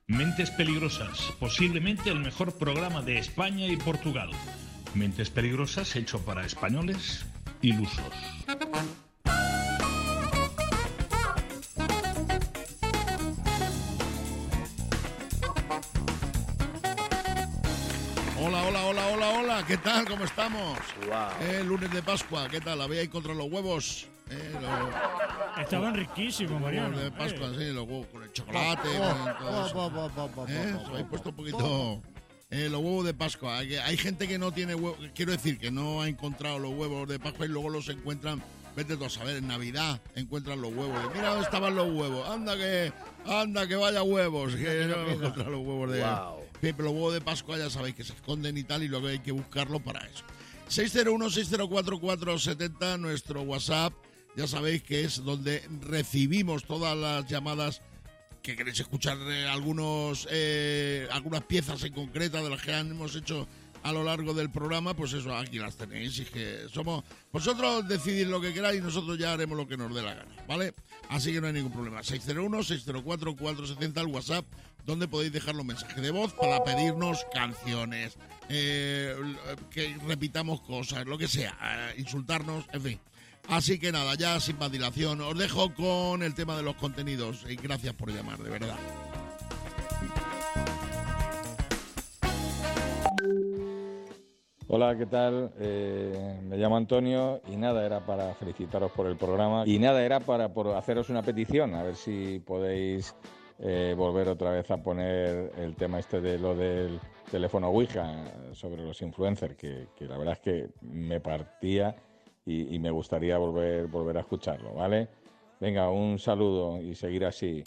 Mentes Peligrosas, posiblemente el mejor programa de España y Portugal. Mentes Peligrosas hecho para españoles ilusos. Hola, ¿qué tal? ¿Cómo estamos? Wow. Lunes de Pascua, ¿qué tal? ¿Había ahí contra los huevos? Estaban riquísimos, Mariano. Los de Pascua, sí, los huevos con el chocolate. Se habéis puesto un poquito... los huevos de Pascua. Hay gente que no tiene huevos, quiero decir, que no ha encontrado los huevos de Pascua y luego los encuentran, vete tú a saber, en Navidad encuentran los huevos. Y mira dónde estaban los huevos. Anda que vaya huevos. Que no encuentran los huevos de... Wow. Pero los huevos de Pascua ya sabéis que se esconden y tal, y luego hay que buscarlo para eso. 601-604-470, nuestro WhatsApp. Ya sabéis que es donde recibimos todas las llamadas que queréis escuchar, algunas piezas en concreta de las que hemos hecho a lo largo del programa. Pues eso, aquí las tenéis. Y que somos vosotros, decidid lo que queráis y nosotros ya haremos lo que nos dé la gana, ¿vale? Así que no hay ningún problema. 601-604-470, el WhatsApp, donde podéis dejar los mensajes de voz para pedirnos canciones, que repitamos cosas, lo que sea, insultarnos, en fin. Así que nada, ya sin más dilación, os dejo con el tema de los contenidos y gracias por llamar, de verdad. Hola, ¿qué tal? Me llamo Antonio y nada, era para felicitaros por el programa y nada, era por haceros una petición, a ver si podéis volver otra vez a poner el tema este de lo del teléfono Ouija sobre los influencers, que la verdad es que me partía y me gustaría volver a escucharlo, ¿vale? Venga, un saludo y seguir así.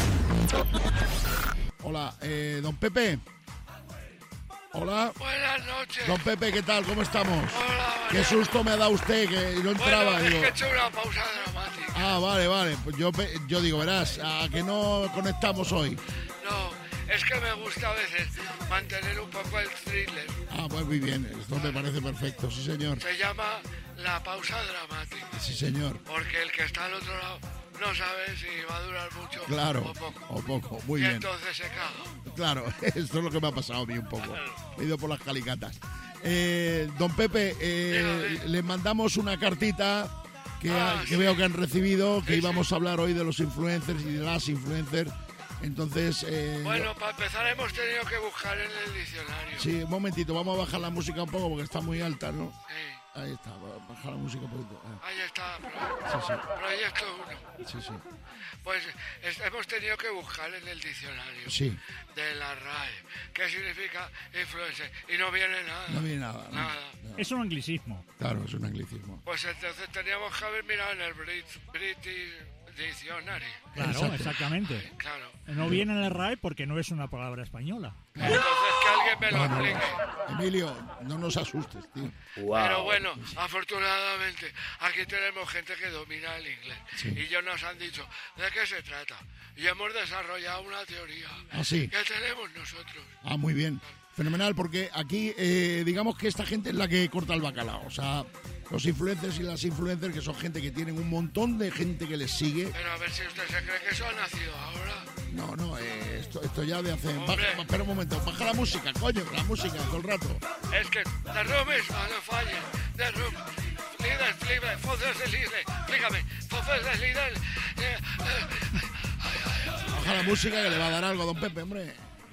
Hola, don Pepe. Hola. Buenas noches. Don Pepe, ¿qué tal? ¿Cómo estamos? Hola, Qué susto me ha dado usted, que no entraba. Bueno, digo. es que he hecho una pausa dramática. Ah, vale. Pues yo digo, verás, ¿a que no conectamos hoy? No, es que me gusta a veces mantener un poco el thriller. Ah, pues muy bien, esto me parece perfecto, sí señor. Se llama la pausa dramática. Sí señor. Porque el que está al otro lado no sabe si va a durar mucho o poco, muy bien. Y entonces se caga. Claro, esto es lo que me ha pasado a mí un poco. He ido por las calicatas. Don Pepe, le mandamos una cartita que veo que han recibido, que íbamos a hablar hoy de los influencers y de las influencers. Entonces... bueno, para empezar hemos tenido que buscar en el diccionario. Sí, un momentito, vamos a bajar la música un poco porque está muy alta, ¿no? Sí. Ahí está, baja la música un poquito. Ahí está, sí. Proyecto 1. Sí. Pues hemos tenido que buscar en el diccionario de la RAE qué significa influencer y no viene nada. No viene nada. No. Es un anglicismo. Claro, es un anglicismo. Pues entonces teníamos que haber mirado en el British Dictionary. Claro, exactamente. Claro. No viene en el RAE porque no es una palabra española. Entonces que alguien me lo explique. Emilio, no nos asustes, tío. Wow. Pero bueno, afortunadamente aquí tenemos gente que domina el inglés. Sí. Y ellos nos han dicho de qué se trata. Y hemos desarrollado una teoría que tenemos nosotros. Ah, muy bien. Fenomenal, porque aquí digamos que esta gente es la que corta el bacalao. O sea, los influencers y las influencers, que son gente que tienen un montón de gente que les sigue. Pero a ver si usted se cree que eso ha nacido ahora. No, esto ya de hace... Espera un momento, baja la música, coño, la música todo el rato. Es que the room is on fire, the room... Líder, fotos de líder, explícame, fotos de líder... Baja la música que le va a dar algo a don Pepe, hombre.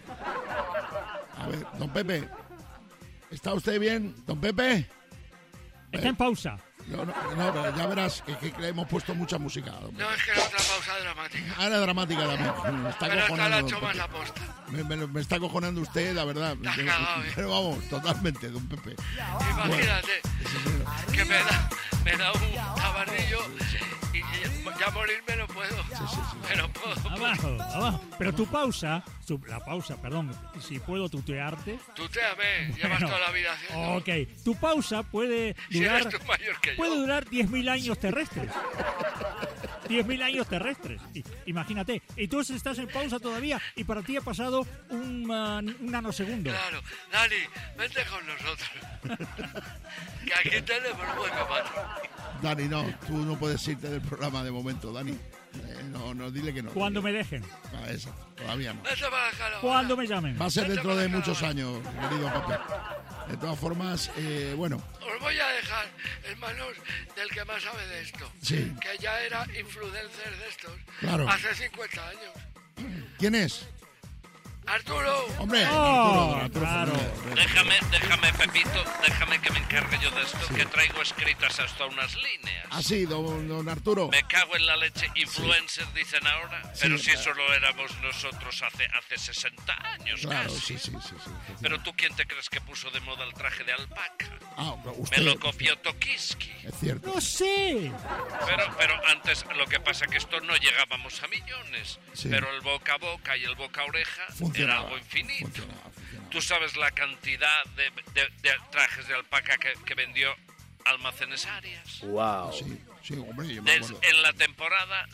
A ver, don Pepe, ¿está usted bien, don Pepe? Está en pausa. No, pero ya verás que le hemos puesto mucha música. No, es que era otra pausa dramática. Ah, era dramática también. Me está pero cojonando, esta la he hecho más aposta. Me está cojonando usted, la verdad. Pero vamos, totalmente, don Pepe. Imagínate, que me da un tabardillo y ya morirme no puedo. Sí. Pero puedo. Abajo. Pero tu pausa, si puedo tutearte. Tuteame, llevas toda la vida haciendo. Ok, tu pausa puede durar... Si eres tú mayor que yo. Puede durar 10.000 años terrestres. 10.000 años terrestres. Imagínate. Y tú estás en pausa todavía y para ti ha pasado un nanosegundo. Claro. Dani, vente con nosotros. Que aquí tenemos buen combate. Dani, no. Tú no puedes irte del programa de momento, Dani. No, dile que no. Cuando me dejen. Esa, todavía no. Cuando me llamen. Va a ser dentro de muchos años, querido Pepe. De todas formas, bueno. Os voy a dejar en manos del que más sabe de esto. Sí. Que ya era influencer de estos. Claro. Hace 50 años. ¿Quién es? ¡Arturo! ¡Hombre! Arturo, claro. Déjame, Pepito, déjame que me encargue yo de esto, que traigo escritas hasta unas líneas. Ah, sí, don Arturo. Me cago en la leche, influencers dicen ahora, pero si eso lo éramos nosotros hace 60 años Claro, casi. sí. Pero tú, ¿quién te crees que puso de moda el traje de alpaca? Ah, usted. Me lo copió Tokiski. Es cierto. No sé. Pero antes lo que pasa que esto no llegábamos a millones, Sí. pero el boca a boca y el boca a oreja era Funcionaba. algo infinito. Funcionaba. Tú sabes la cantidad de trajes de alpaca que vendió Almacenes Arias. Wow. Sí, hombre, yo me acuerdo. En la temporada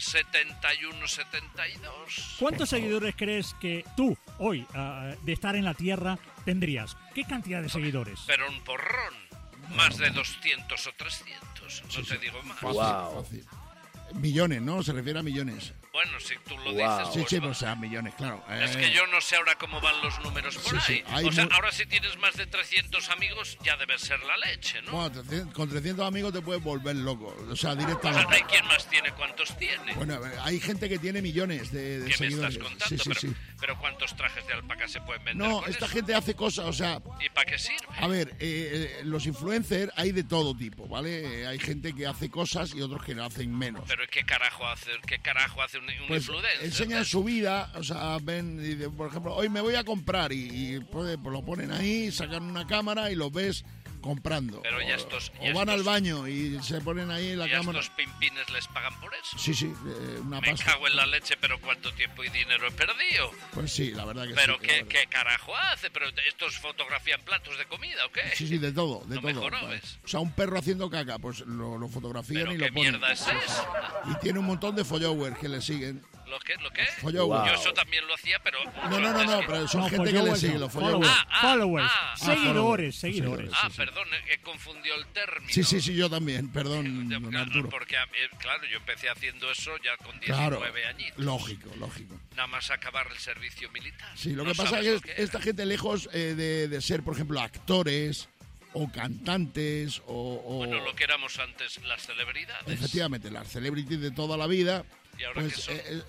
71-72. ¿Cuántos seguidores crees que tú, hoy, de estar en la Tierra, tendrías? ¿Qué cantidad de seguidores? Pero un porrón. Más de 200 o 300. No te digo más. Fácil. Millones, ¿no? Se refiere a millones. Bueno, si tú lo Wow. dices... Sí, pues sí, va. o sea, millones, claro. Es que yo no sé ahora cómo van los números por Sí, ahí. hay O sea, mu- ahora si tienes más de 300 amigos ya debe ser la leche, ¿no? Bueno, con 300 amigos te puedes volver loco. O sea, O sea, directamente. ¿hay quién más tiene? ¿Cuántos tiene? Bueno, a ver, hay gente que tiene millones de ¿Qué me seguidores. estás contando? Sí. Pero ¿cuántos trajes de alpaca se pueden vender No, con esta eso? gente hace cosas, o sea, ¿Y para qué sirve? a ver, los influencers hay de todo tipo, ¿vale? Hay gente que hace cosas y otros que lo hacen menos. ¿Pero qué carajo hace un Pues influencer? enseñan su vida, o sea, ven, y por ejemplo, hoy me voy a comprar y pues lo ponen ahí, sacan una cámara y los ves comprando. Pero ya estos- o van al baño y se ponen ahí en la ¿Y a cámara. estos pimpines les pagan por eso? Sí, una Me pasta. cago en la leche, pero ¿cuánto tiempo y dinero he perdido? Pues sí, la verdad que ¿Pero sí. qué carajo hace? ¿Pero estos fotografían platos de comida o qué? Sí, de todo, de No me todo. jorobes. O sea, un perro haciendo caca, pues lo fotografían ¿Pero y qué lo ponen. mierda es esa? Y tiene un montón de followers que le siguen. ¿Lo qué? Followers. Yo eso también lo hacía, pero... No, pero son No, gente que le followers sigue, no, los followers. followers. followers. Seguidores. Ah, perdón, he confundido el término. Sí, yo también, perdón, don Arturo. Porque, claro, yo empecé haciendo eso ya con 19 Claro, añitos. lógico. Nada más acabar el servicio militar. Sí, lo No que pasa sabes es lo que era. esta gente lejos de ser, por ejemplo, actores o cantantes o Bueno, lo que éramos antes, las celebridades. efectivamente, las celebrities de toda la vida, ¿Y ahora pues qué son?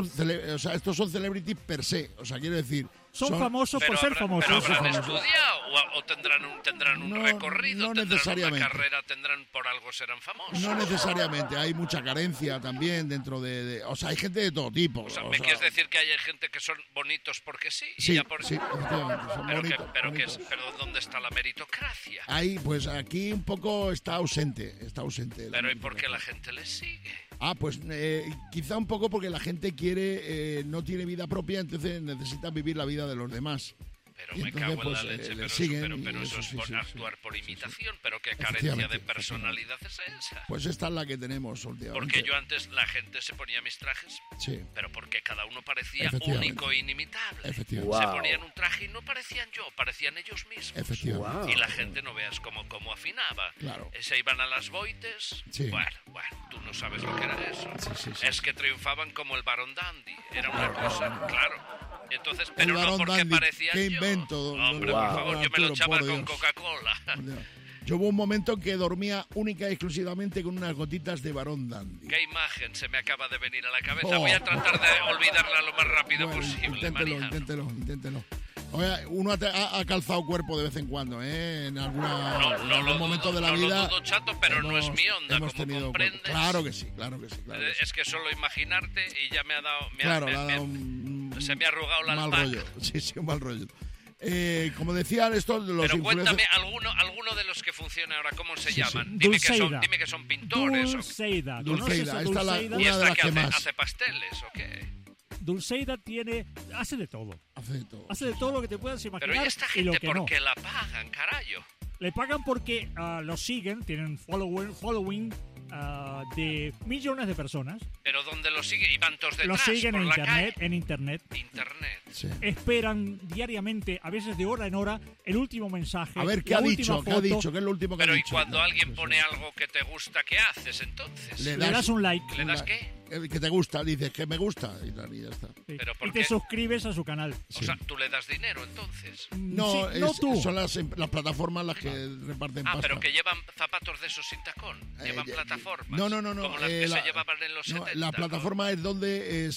estos son celebrities per se, o sea, quiero decir, Son famosos por ser famosos. ¿Pero habrán famosos. estudiado o tendrán un No, recorrido? no ¿Tendrán necesariamente. una carrera? ¿Por algo serán famosos? no necesariamente, hay mucha carencia también dentro o sea, hay gente de todo tipo. O sea, o ¿me sea, quieres decir que hay gente que son bonitos porque sí? Y Sí, ya por... sí, efectivamente, son bonitos. pero ¿dónde está la meritocracia? Ahí, pues aquí un poco está ausente. Pero ¿y por qué la gente les sigue? Ah, pues quizá un poco porque la gente no tiene vida propia, entonces necesita vivir la vida de los demás. Pero Y me entonces, cago en la pues, leche, le pero siguen y eso eso es sí, por sí, actuar sí, por sí, imitación, pero qué carencia Efectivamente, de personalidad es esa. Pues esta es la que tenemos últimamente. Porque yo antes la gente se ponía mis trajes, Sí, pero porque cada uno parecía Efectivamente. único e inimitable. efectivamente. Se Wow. ponían un traje y no parecían yo, parecían ellos mismos. Efectivamente. Wow. Y la gente no veas cómo afinaba. Claro. Se iban a las boites. Sí. Bueno, tú no sabes lo que era eso. Sí. Es que triunfaban como el Barón Dandy. Era una cosa, claro. Entonces, El pero no Barón porque Dandy, parecían qué yo. invento, don Hombre, Wow. por favor, yo me lo Arturo, echaba por con Dios. Coca-Cola. Yo hubo un momento que dormía única y exclusivamente con unas gotitas de Barón Dandy. Qué imagen se me acaba de venir a la cabeza. Oh. Voy a tratar de olvidarla lo más rápido Bueno, posible, María. inténtelo. Oye, uno ha calzado cuerpo de vez en cuando, ¿eh? En algún momento de la no vida. lo dudo, chato, pero no es mi onda, hemos como tenido comprendes. Claro que sí. Es que solo imaginarte y ya me ha dado... Claro, le ha dado un se me ha arrugado la mal alpaca. rollo. Sí, un mal rollo. Como decían estos de los Pero influencers. cuéntame, alguno de los que funciona ahora, ¿cómo se Sí, llaman? sí. Dulceida. Dime que son pintores. Dulceida. Dulceida, ¿Conoces a esta es la- Dulceida? ¿Y una de esta las que que hace, más. hace pasteles o qué? Dulceida hace de todo. Hace de todo. Hace de todo lo que te puedas Pero imaginar ¿y esta y lo gente que por no. qué la pagan, carayo? Le pagan porque los siguen, tienen following de millones de personas. Pero ¿dónde lo siguen? ¿Y van todos detrás? Los siguen por en la internet, calle? en internet. Internet. Sí. Esperan diariamente, a veces de hora en hora, el último mensaje. A ver, ¿qué la ha última dicho? ¿Qué ha foto. dicho? ¿Qué es lo último que Pero ha ¿y dicho? cuando alguien Pues, pone algo que te gusta, qué haces entonces? Le Le das un like. ¿Le das qué? que te gusta, dices que me gusta y ya está. Sí. Pero ¿por Y te qué? suscribes a su canal. O sea, tú le das dinero, entonces. No, Sí, no tú. son las plataformas las que reparten pasta. Pero que llevan zapatos de esos sin tacón. Llevan plataformas. No. Como las que se llevaban en los 70. La plataforma es donde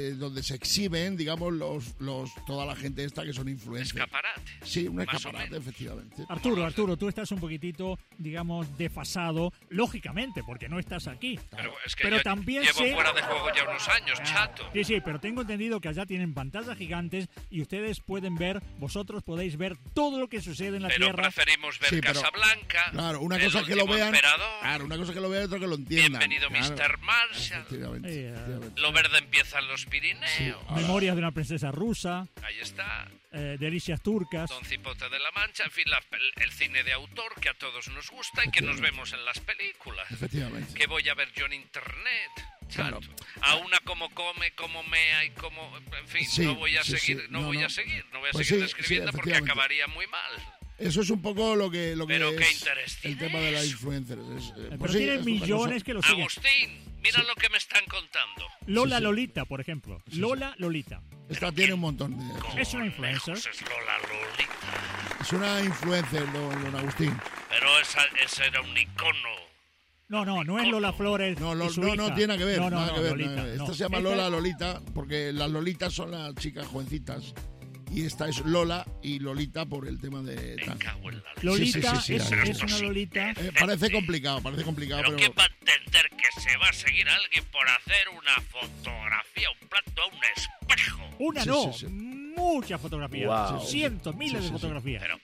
se exhiben, digamos, toda la gente esta que son influencers. Escaparate. Sí, un más o escaparate, menos. efectivamente. Arturo, tú estás un poquitito, digamos, desfasado, lógicamente, porque no estás aquí. Pero es que Pero yo también llevo sé... fuera de juego ya unos años, chato. Sí, pero tengo entendido que allá tienen pantallas gigantes y ustedes vosotros podéis ver todo lo que sucede en la Pero Tierra. preferimos ver Sí, pero- Casablanca. Claro, una El cosa que lo último vean. emperador, Claro, una cosa que lo vean y otra que lo entiendan. Bienvenido Claro. Mr. Marshall. Efectivamente, efectivamente. Lo verde empieza en los Pirineos. Memorias de una princesa rusa, Ahí está. Delicias turcas. Don Cipote de la Mancha, en fin, el cine de autor que a todos nos gusta y que nos vemos en las películas. Efectivamente. Que voy a ver yo en internet. Claro. Chato. A una como come, como mea y como... En fin, Sí, no voy a sí, seguir, sí. no No, voy no. a seguir. No voy a Pues seguir sí, describiendo sí, porque efectivamente. acabaría muy mal. Eso es un poco lo que Pero ¿qué es interés el tiene tema de la eso? influencer. Pero tienen millones que lo siguen. Agustín, mira lo que me están contando. Lola Sí, sí. Lolita, por ejemplo. Lola Lolita. Esta tiene un montón de... Es una influencer. Lejos es Lola Lolita. Es una influencer, don Agustín. Pero ese era un icono. No es Lola Flores. No, y su no hija. tiene que ver. No, nada que ver, Lolita, nada que ver. Esta no. se llama Esta- Lola Lolita porque las Lolitas son las chicas jovencitas. Y esta es Lola y Lolita por el tema de... Me tal. cago en la leche. Lolita Sí, es sí, una Lolita. Parece complicado, Pero pero... ¿quién va a entender que se va a seguir a alguien por hacer una fotografía, un plato a un espejo? Una Sí, no, sí, sí. muchas fotografías. Wow. Cientos, miles Sí, de sí, sí. fotografías. Pero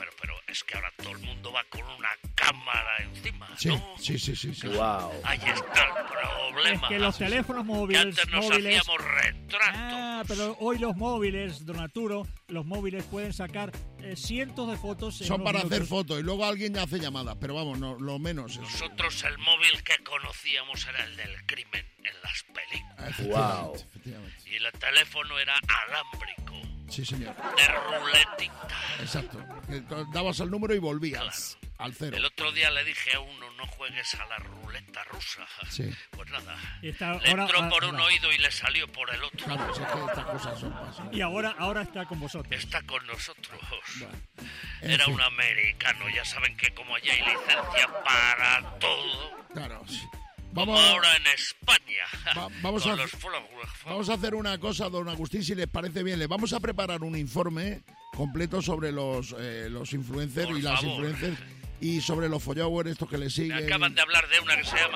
es que ahora todo el mundo va con una cámara encima, Sí, ¿no? sí. Wow. Ahí está el problema. Es que los teléfonos Que móviles... antes nos hacíamos retratos. Ah, pero hoy los móviles, don Arturo, los móviles pueden sacar cientos de fotos. En Son unos para hacer minutos. fotos y luego alguien hace llamadas, pero vamos, no, lo menos es... Nosotros el móvil que conocíamos era el del crimen en las películas. Efectivamente, Wow. efectivamente. Y el teléfono era alámbrico, Sí, señor. de ruletita. Exacto. Que dabas el número y volvías al cero. El otro día le dije a uno, no juegues a la ruleta rusa. Sí. Pues nada, Y está le ahora- entró por un ahora- oído y le salió por el otro. Claro, si es que estas cosas son pasan. Y ahora está con vosotros. Está con nosotros. Bueno, en Era fin, un americano, ya saben que como allí hay licencia para todo, Claro, sí. como Vamos, ahora en España, vamos con a- los followers. vamos a hacer una cosa, don Agustín, si les parece bien. Les vamos a preparar un informe completo sobre los influencers Por y las favor. influencers y sobre los followers, estos que le Me siguen. acaban de hablar de una que se llama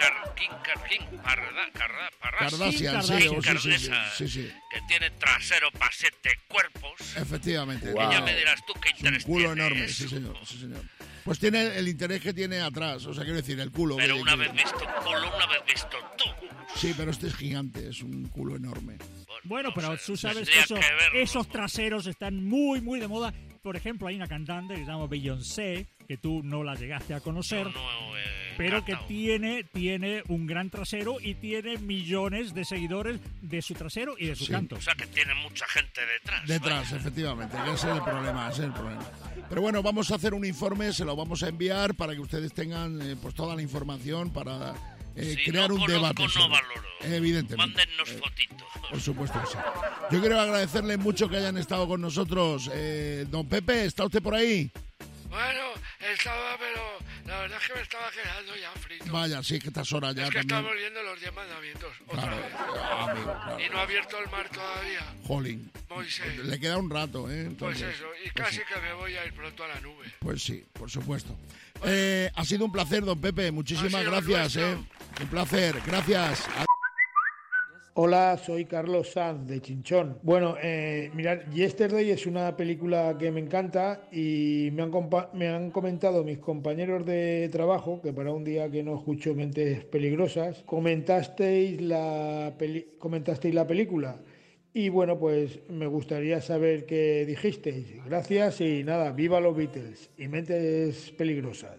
Kardashian, sí, Kardashian. sí. que tiene trasero para 7 cuerpos. Efectivamente. Wow. Y ya me dirás tú qué Es un interés culo tiene enorme, eso. sí señor. Pues tiene el interés que tiene atrás, o sea, quiero decir, el culo. Pero que- una que- vez visto un culo, una vez visto tú. Sí, pero este es gigante, es un culo enorme. Bueno, no pero sé, tú sabes que tendría verlo. esos traseros están muy, muy de moda. Por ejemplo, hay una cantante que se llama Beyoncé, que tú no la llegaste a conocer, No, pero que encantado. tiene un gran trasero y tiene millones de seguidores de su trasero y de su Sí. canto. O sea que tiene mucha gente detrás. Detrás, efectivamente, que ese es el problema, Pero bueno, vamos a hacer un informe, se lo vamos a enviar para que ustedes tengan pues toda la información para Si crear no un conozco, debate. no sobre- valoro. Evidentemente. Mándennos fotitos. Por supuesto que sí. Yo quiero agradecerles mucho que hayan estado con nosotros. Don Pepe, ¿está usted por ahí? Bueno, estaba, pero la verdad es que me estaba quedando ya frito. Vaya, sí, que estas horas ya es que también. estamos viendo los 10 mandamientos otra Claro, vez. amigo, claro. Y no ha abierto el mar todavía, Jolín. Moisés. Le queda un rato, ¿eh? Pues Entonces, eso, y casi que me voy a ir pronto a la nube. Pues sí, por supuesto. Ha sido un placer, don Pepe. Muchísimas Ha sido gracias, nuestro. Un placer, gracias. Hola, soy Carlos Sanz de Chinchón. Bueno, mirad, Yesterday es una película que me encanta y me han comentado mis compañeros de trabajo que para un día que no escucho Mentes Peligrosas, comentasteis la película. Y bueno, pues me gustaría saber qué dijisteis. Gracias y nada, viva los Beatles y Mentes Peligrosas.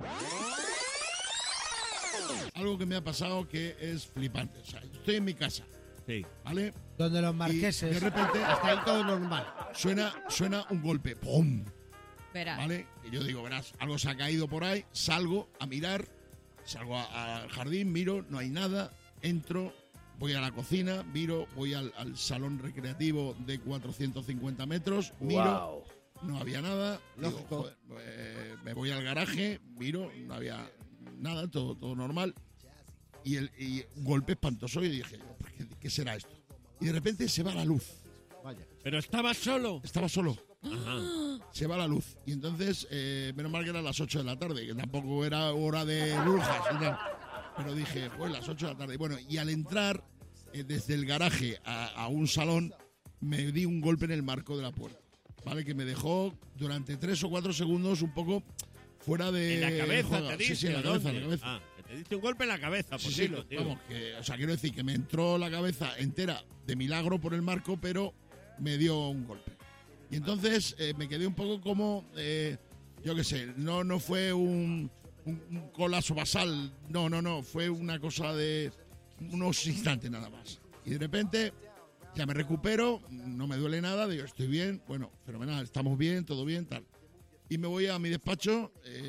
Algo que me ha pasado que es flipante. O sea, estoy en mi casa, Sí. ¿vale? Donde los Y marqueses de repente está ahí todo normal. suena un golpe. ¡Pum! Verás. ¿Vale? Y yo digo, verás, algo se ha caído por ahí, salgo a mirar, salgo al jardín, miro, no hay nada, entro voy a la cocina, miro, voy al salón recreativo de 450 metros, miro, no había nada, digo, joder, me voy al garaje, miro, no había nada, todo normal, y un golpe espantoso y dije, ¿qué será esto? Y de repente se va la luz. Vaya. ¿Pero estabas solo? Estaba solo. Ajá. Se va la luz. Y entonces, menos mal que eran las 8 de la tarde, que tampoco era hora de brujas. Pero dije, pues las 8 de la tarde. Bueno, y al entrar desde el garaje a un salón, me di un golpe en el marco de la puerta. ¿Vale? Que me dejó durante 3 o 4 segundos un poco fuera de... ¿En la cabeza te diste? Sí, en la cabeza. Ah, que te diste un golpe en la cabeza, Sí, posilo, tío. vamos, o sea, quiero decir que me entró la cabeza entera de milagro por el marco, pero me dio un golpe. Y entonces me quedé un poco como, yo qué sé, no fue un colapso basal, no, fue una cosa de unos instantes nada más. Y de repente ya me recupero, no me duele nada, digo, estoy bien, bueno, fenomenal, estamos bien, todo bien, tal. Y me voy a mi despacho,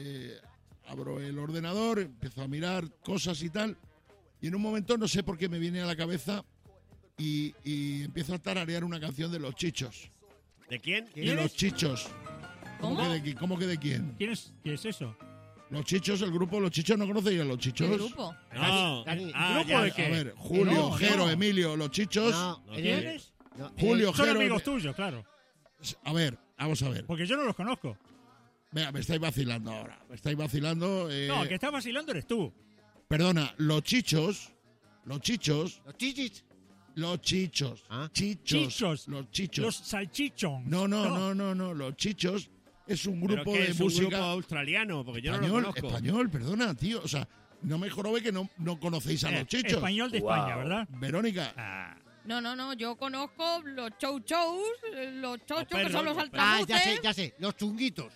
abro el ordenador, empiezo a mirar cosas y tal, y en un momento no sé por qué me viene a la cabeza y empiezo a tararear una canción de Los Chichos. ¿De quién? De Los Chichos. ¿Cómo? ¿Cómo que de quién? ¿Qué es eso? Los Chichos, el grupo Los Chichos, ¿no conocéis a Los Chichos? ¿Qué grupo? No. ¿Grupo de qué? A ver, Julio, No, Jero, no. Emilio, Los Chichos. No, ¿Quiénes? Julio, Son Jero. amigos tuyos, claro. A ver, vamos a ver. Porque yo no los conozco. Vea, me estáis vacilando ahora. Me estáis vacilando. No, el que está vacilando eres tú. Perdona, Los Chichos. Los chichis. Los Chichos. ¿Ah? Chichos. Los Chichos. Los salchichons. No. Los Chichos es un ¿Pero grupo qué de es un música grupo australiano? Porque yo no lo español, conozco. español, perdona, tío. O sea, no me jorobe que no conocéis a Los Chichos. Español de España, ¿verdad? Verónica. Ah, No, yo conozco los chow-chows, los chochos, que perros, son los los altavoces. Ya sé, los chunguitos.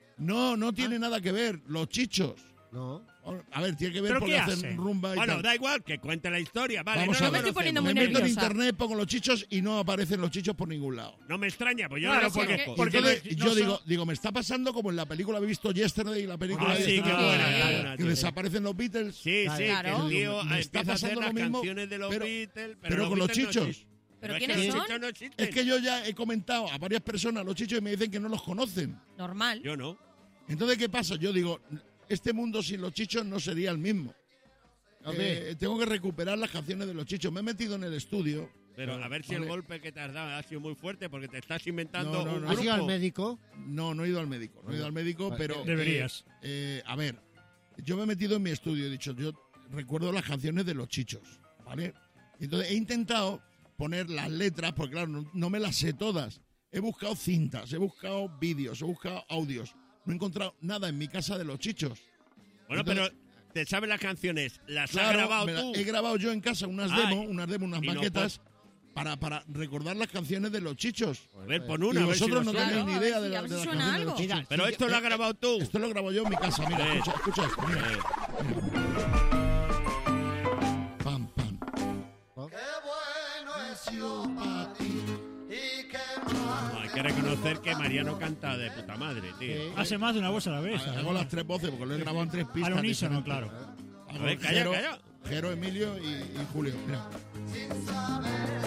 No tiene nada que ver. Los Chichos. No. A ver, tiene que ver ¿Pero porque qué hacen hacen? rumba y Bueno, tal. da igual, que cuente la historia. Vale, Vamos no a lo ver. Me estoy poniendo Me muy meto en nerviosa. internet, pongo Los Chichos y no aparecen Los Chichos por ningún lado. No me extraña, pues yo Claro, no lo porque- conozco. porque- Entonces, no yo son- digo, me está pasando como en la película, ¿habéis visto Yesterday? La película Ah, de sí, qué Yesterday, buena, Sí. qué buena, que tío. desaparecen los Beatles. Sí, Claro. que el tío Me está empieza a hacer pasando las lo mismo, canciones de los pero- Beatles, pero los con Los Beatles no Chichos. existen. ¿Pero es quiénes que los son? Chichos no existen. Es que yo ya he comentado a varias personas Los Chichos y me dicen que no los conocen. Normal. Yo no. Entonces, ¿qué pasa? Yo digo, este mundo sin Los Chichos no sería el mismo. Tengo que recuperar las canciones de Los Chichos. Me he metido en el estudio. Pero a ver si Vale. el golpe que te has dado ha sido muy fuerte porque te estás inventando No, un no. ¿Has ido al grupo. médico? No he ido al médico. No he ido al médico, pero... Deberías. A ver, yo me he metido en mi estudio. He dicho, yo recuerdo las canciones de Los Chichos, ¿vale? Y entonces he intentado poner las letras, porque claro, no me las sé todas. He buscado cintas, he buscado vídeos, he buscado audios. No he encontrado nada en mi casa de Los Chichos. Bueno, Entonces, pero te sabes las canciones, las has claro, grabado tú. he grabado yo en casa unas Ay, demos, unas y no maquetas, para recordar las canciones de Los Chichos. A ver, pon Y una, a ver si vosotros no lo suena. tenéis ni Claro, a idea ver de si- a las ver si canciones suena de Los algo. Chichos. Pero esto lo has grabado tú. Esto lo grabo yo en mi casa, mira, escucha esto, mira. Pam, pam. No, hay que reconocer que Mariano canta de puta madre, tío. Hace más de una voz a la vez. Hago las tres voces porque lo he grabado en tres pistas. Al unísono, diferentes. claro. Hago A ver, calla, Jero, calla. Jero, Emilio y Julio. Mira. Sin saber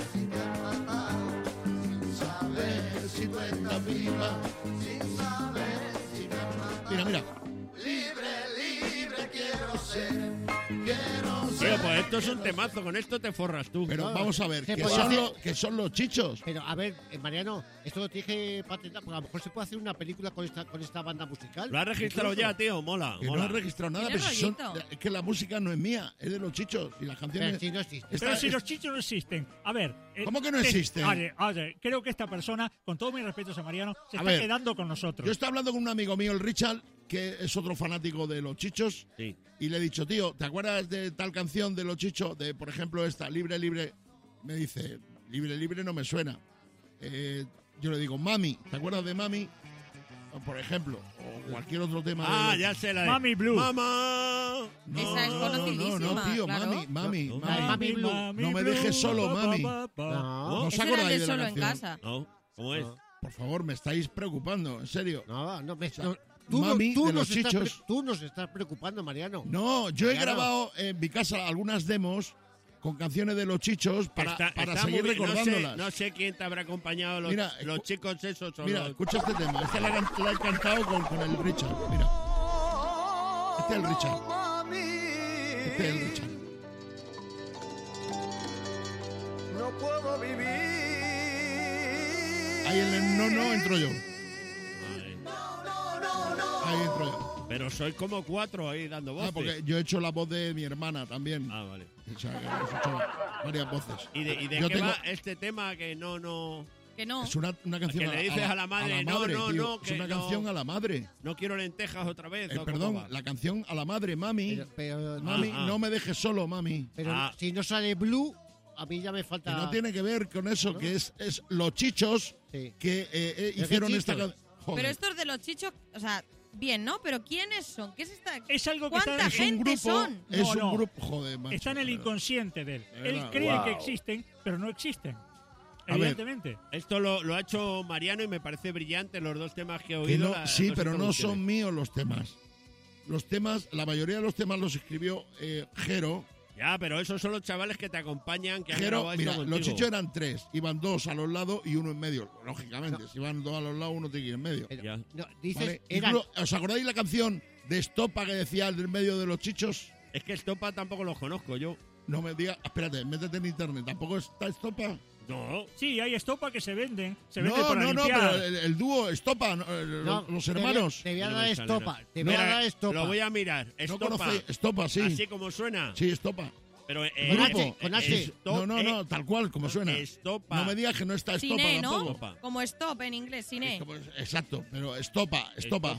si tú estás viva, sin saber si me has matado. Mira. Libre quiero ser, Tío, pues esto es un temazo, con esto te forras tú. Pero No, vamos a ver, se que puede son, hacer- que son Los Chichos. Pero, a ver, Mariano, esto lo tienes que patentar, porque a lo mejor se puede hacer una película con esta banda musical. Lo has registrado Incluso. ya, tío, mola, Que no mola. he registrado nada, Tiene pero si son, rollito. es que la música no es mía, es de Los Chichos. Y las canciones... Pero si no existe. Pero si los chichos no existen. A ver. ¿Cómo que no existen? Oye, creo que esta persona, con todos mis respetos a Mariano, se A está ver, quedando con nosotros. Yo estaba hablando con un amigo mío, el Richard, que es otro fanático de Los Chichos, Sí. y le he dicho, tío, ¿te acuerdas de tal canción de Los Chichos? De, por ejemplo, esta, Libre, Libre. Me dice, Libre, Libre no me suena. Yo le digo, Mami, ¿te acuerdas de Mami? O, por ejemplo, o cualquier otro tema. Ah, de ya sé la de... Mami Blue. ¡Mamá! No, Esa es conocidísima, no, tío, claro. Mami. Mami Blue. No me dejes solo, mami. No. ¿No os Ese era el acordáis de de la Solo en canción? casa. No, ¿cómo es? Por favor, me estáis preocupando, en serio. No, sea, tú, Mami tú de nos Los estás Chichos. tú nos estás preocupando, Mariano. No, yo he Mariano. grabado en mi casa algunas demos con canciones de los chichos para seguir recordándolas. No sé quién te habrá acompañado, los chicos esos. Mira, escucha este tema. Este la he cantado con el Richard. Mira. Este es el Richard. Este es el Richard. No puedo vivir. Ahí en el no entro yo. Ahí entro yo. Pero soy como 4 ahí dando voces. Porque yo he hecho la voz de mi hermana también. Vale. O sea, que hemos hecho varias voces. ¿Y de qué va este tema que no? Que no. Es una canción que le dices a la madre, tío. no, es una canción a la madre. No quiero lentejas otra vez. Perdón, la canción a la madre, mami. Pero mami, no me dejes solo, mami. Pero si no sale Blue, a mí ya me falta... Que no tiene que ver con eso, ¿no? Que es los chichos que hicieron esta canción. Pero estos de los chichos, o sea... Bien, ¿no? Pero ¿quiénes son? ¿Qué es esta? Es algo que ¿Cuánta gente son? Es un grupo, joder, macho. Está en el inconsciente de él. Él cree que existen, pero no existen. Evidentemente. Esto lo ha hecho Mariano y me parece brillante los 2 temas que he oído. Sí, pero no son míos los temas. Los temas, la mayoría de los temas los escribió Jero. Ya, pero esos son los chavales que te acompañan, que Jero, han mira, esto los chichos eran 3, iban 2 a los lados y 1 en medio. Lógicamente, si van 2 a los lados, uno tiene que ir en medio. Dices, ¿Vale? ¿Os acordáis la canción de Estopa que decía el del medio de los chichos? Es que Estopa tampoco los conozco yo. No me digas, espérate, métete en internet. ¿Tampoco está Estopa? No. Sí, hay Estopa que se venden. No, pero el dúo Estopa, los hermanos. Te voy a dar Estopa. Te voy a dar Estopa. Lo voy a mirar. Estopa. No conocéis Estopa, sí. Así como suena. Sí, Estopa. Pero con H. No, tal cual, como suena. Estopa. No me digas que no está Estopa Cine, tampoco. ¿no? Como stop en inglés, cine. Exacto, pero Estopa.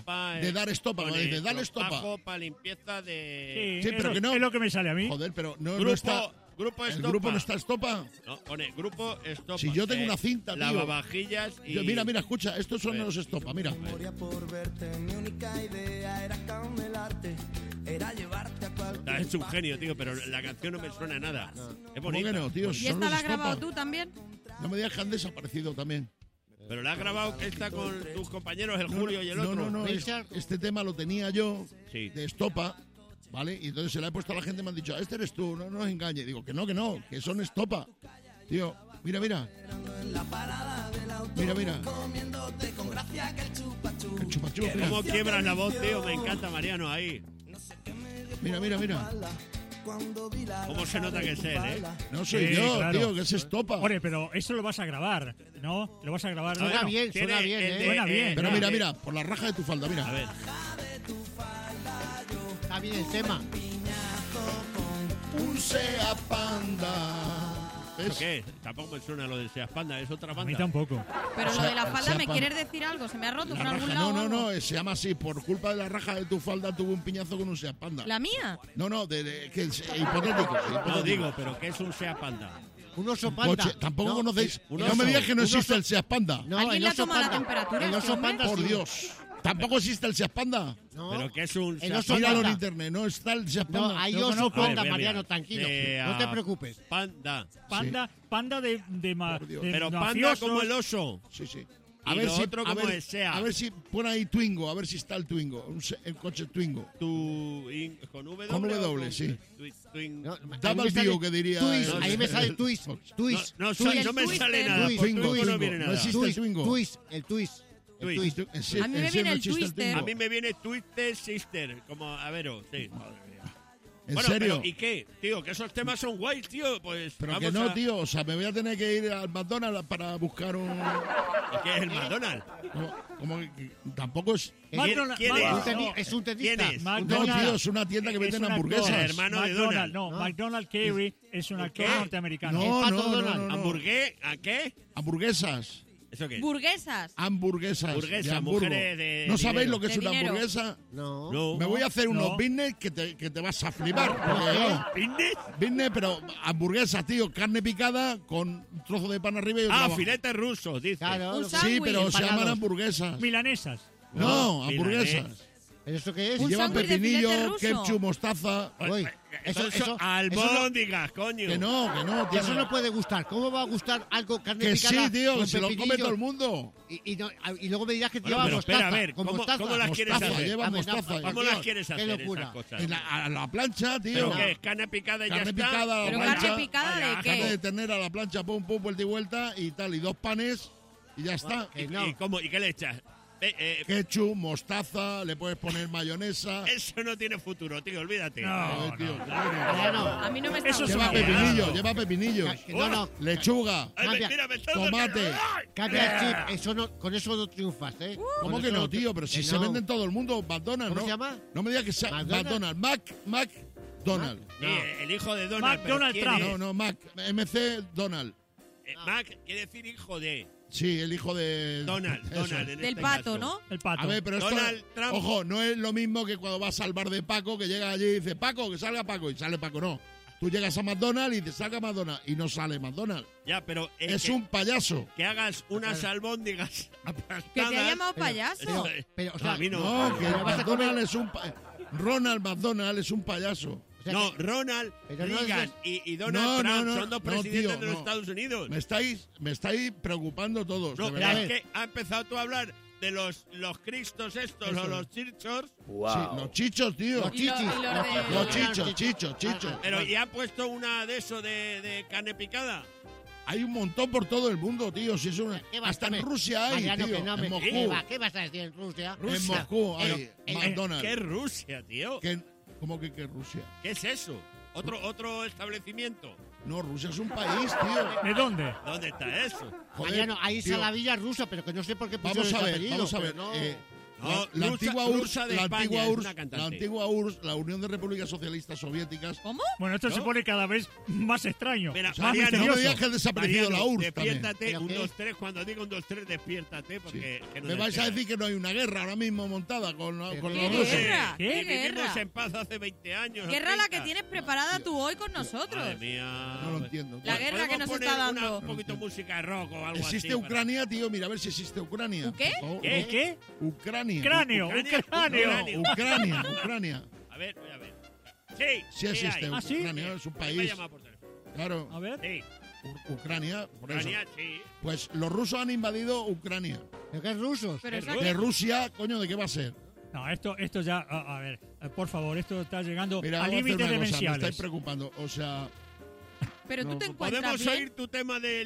De dar Estopa, me dice, dale Estopa. Para limpieza de... Sí, pero que no. Es lo que me sale a mí. Joder, pero no está... Grupo Estopa. ¿El grupo no está Estopa? No, pone Grupo Estopa. Si yo tengo una cinta, tío. Lavavajillas y... Mira, escucha, estos son los Estopa, mira. Por verte, mi única idea era camelarte, era llevarte a cualquier... Es un genio, tío, pero la canción no me suena a nada. Es bonita. ¿Cómo que no, tío? ¿Y esta la has grabado tú también? No me digas que han desaparecido también. Pero la has grabado esta con tus compañeros, el Julio y el otro. No, este tema lo tenía yo, de Estopa. ¿Vale? Y entonces se la he puesto a la gente y me han dicho, este eres tú, no nos engañes. Digo, que no, que son Estopa. Tío, mira. Mira. El chupachup. ¿Cómo quiebras la voz, tío? Me encanta Mariano ahí. Mira. ¿Cómo se nota que es él, No soy yo, claro. Tío, que es Estopa. Oye, pero eso lo vas a grabar, ¿no? Lo vas a grabar. Suena bien, Suena bien. Pero mira, por la raja de tu falda, mira. A ver. Está bien el tema. Un Seat Panda. ¿Eso qué? Tampoco me suena lo del Seat Panda, es otra banda. A mí tampoco. Pero lo de la falda, ¿me quieres decir algo? ¿Se me ha roto por algún lado? No, se llama así. Por culpa de la raja de tu falda tuvo un piñazo con un Seat Panda. ¿La mía? No, que es hipotético. No digo, pero ¿qué es un Seat Panda? Un oso panda. Coche. ¿Tampoco conocéis? No me digas que no existe el Seat Panda. No, ¿Alguien le ha tomado la temperatura? El oso panda, por Dios. ¿Tampoco existe el Seat Panda? No. ¿Pero qué es un el oso Míralo panda? en internet, no está el Seat Panda. No, hay oso panda, Mariano, tranquilo. No te preocupes. Panda. Panda de pero panda mafiosos. como el oso. Sí. A ver si otro como el Seat. A ver si pone ahí Twingo, a ver si está el Twingo, el coche Twingo. Con W. Con W, sí. Double view, que diría. Ahí me sale Twist. No me sale nada. Twingo, no viene nada. No existe el Twingo. El Twist. A mí me viene el Twister. A mí me viene Twister Sister, como a ver, sí. ¿En serio? Pero, ¿y qué? Tío, que esos temas son guays, tío. Pues pero que no, tío. O sea, me voy a tener que ir al McDonald's para buscar un... ¿Qué es el McDonald's? Como que tampoco es... ¿Quién es? Es un tenista. No, tío, es una tienda que venden hamburguesas. El hermano de Donald. No, McDonald Carey es un actor norteamericano. No. ¿Hamburgués? ¿A qué? Hamburguesas. ¿Eso qué? Burguesas. Hamburguesas. Mujeres de ¿No sabéis dinero. lo que es una hamburguesa? No. Me voy a hacer unos business que te vas a flipar. Business, pero hamburguesa, tío. Carne picada con un trozo de pan arriba y otro abajo. Filetes rusos, dice. Claro. Un Sí, pero se llaman hamburguesas. Milanesas. No, hamburguesas. ¿Pero eso qué es? Un Llevan sándwich de pepinillo, filete ruso. ketchup, mostaza. Uy, eso albóndigas, coño. Que no, tío. eso no puede gustar. ¿Cómo va a gustar algo carne Que picada sí, tío, con se lo come pepinillo? todo el mundo. Y luego me dirás que Bueno, lleva pero mostaza. espera, a ver, con ¿cómo mostaza. las quieres Mostaza, hacer? lleva mostaza. ¿Cómo tío. las quieres hacer locura. esas cosas? A la plancha, tío. ¿Pero qué? ¿Carne picada y ya Carne está? picada a la ¿Pero plancha. carne picada de Carne qué? de ternera a la plancha, pum, pum, vuelta y vuelta y tal. Y 2 panes y ya está. ¿Y qué le echas? Ketchup, mostaza, le puedes poner mayonesa. Eso no tiene futuro, tío, olvídate. No, tío. A mí no me está Lleva gustando. pepinillo, lleva pepinillos. No. Lechuga. Mira, me está Tomate. Cambia el chip. Eso no, con eso no triunfas, ¿eh? ¿Cómo Con que eso no, tío? Pero si que se no. vende en todo el mundo, McDonald's, ¿Cómo ¿no? se llama? No me digas que sea ¿McDonald's? McDonald's. Sí, el hijo de Donald. pero McDonald ¿quién Trump. es? No, MC Donald. Mac quiere decir hijo de Sí, el hijo de... Donald. Eso. Donald en Del este pato, caso. ¿no? El pato. A ver, pero esto... Donald Trump. Ojo, no es lo mismo que cuando vas al bar de Paco, que llega allí y dice, Paco, que salga Paco, y sale Paco, no. Tú llegas a McDonald's y dices, salga McDonald's, y no sale McDonald's. Ya, pero Es un payaso. que hagas unas albóndigas aplastadas. Que te ha llamado payaso. Pero, o sea, a mí no. No, que McDonald's es un... Ronald McDonald es un payaso. o sea, No, Ronald Pero no Reagan es y Donald Trump son dos presidentes tío, de los no. Estados Unidos. Me estáis preocupando todos. No, de pero verdad. es que ha empezado tú a hablar de los cristos estos o los chirchos, Sí, los chichos, tío. Los chichis. Los chichos. pero y han puesto una de eso de carne picada. Hay un montón por todo el mundo, tío. Si es una... ¿Qué vas Hasta a en ver? Rusia hay, Mariano, tío. que no me- En ¿Qué Moscú. va? ¿Qué vas a decir en Rusia? En Moscú hay Pero, McDonald's. ¿Qué Rusia, tío? ¿Cómo que Rusia? ¿Qué es eso? ¿Otro establecimiento? No, Rusia es un país, tío. ¿De dónde? ¿Dónde está eso? Mariano, hay tío. saladilla rusa, pero que no sé por qué pusieron Vamos a ese ver, apellido, vamos a ver. pero no. No, La rusa- antigua URSS, rusa de la España, antigua es URSS, una cantante. la antigua URSS, la Unión de Repúblicas Socialistas Soviéticas. ¿Cómo? Bueno, esto se pone cada vez más extraño. Mira, más Mariano, No me misterioso. digas que ha desaparecido la Mariano, URSS también. despiértate, ¿Pero un, qué? 2, 3, cuando digo un, 2, 3, despiértate, porque... que no Me vais a despiertas. decir que no hay una guerra ahora mismo montada con ¿Pero los qué rusos. guerra? ¿Qué? ¿Qué Vivimos guerra? en paz hace 20 años. Guerra la que 30. tienes preparada tú hoy con nosotros. Madre mía. No lo entiendo. La guerra que ¿Podemos nos poner está dando. un poquito de música de rock o algo ¿Existe así? Ucrania, tío? Mira, a ver si existe Ucrania. ¿Un qué? por favor. ¿Qué? ¿Qué? Ucrania. Cráneo, un cráneo. Ucrania. A ver, voy a ver. Sí, Sí existe. hay. ¿Ah, sí? Ucrania es un Me ha país. llamado por teléfono. Claro. A ver. Sí, Ucrania, por Ucrania, eso. sí. Pues los rusos han invadido Ucrania. ¿Pero qué es rusos? Pero Es esa ruso. De que- Rusia, coño, ¿de qué va a ser? No, esto ya, a ver, por favor, esto está llegando Mira, a vamos a hacer límites una cosa, me demenciales. estáis preocupando. O sea, Pero tú No, te encuentras ¿Podemos bien. oír tu tema de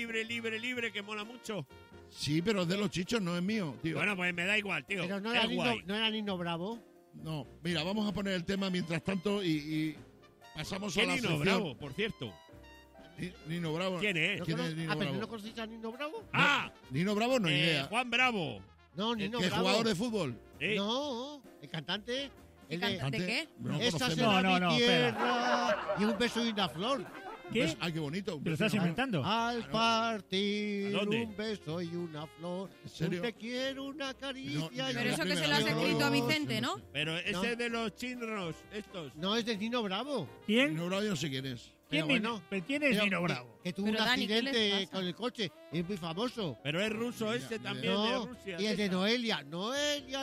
libre, que mola mucho? sí, pero es de los chichos, no es mío, tío. Bueno, pues me da igual, tío. Pero no es era, Nino, guay. no era Nino Bravo. No, mira, vamos a poner el tema mientras tanto y pasamos a ¿Qué la Nino sección. Bravo, por cierto? Nino Bravo. ¿Quién es? ¿No ¿Quién cono- es Nino ah, pero Bravo? ¿no conocéis a Nino Bravo? ¡Ah! Nino Bravo, no idea. Juan Bravo. No, Nino ¿Qué Bravo. jugador de fútbol? Sí. No, el cantante. El de, ¿De qué? No Esa conocemos. será No, mi espera. tierra y un beso y una flor. ¿Qué? Pues, ay, qué bonito. ¿Te lo estás inventando? Al partir ¿A dónde? un beso y una flor. ¿En serio? Un te quiero, una caricia. No, y Pero una eso que se lo Mira, has no, escrito a no, Vicente, ¿no? Pero ese No. de los chinros, estos. No, es de Nino Bravo. ¿Quién? Nino Bravo yo no sé quién es. ¿Quién, Pero bueno. ¿Quién es Pero Nino que- Bravo? Que tuvo Pero, un Dani, ¿qué les accidente pasa? con el coche. Es muy famoso. Pero es ruso ese también, de No, Rusia. y el de esa. Noelia. Noelia.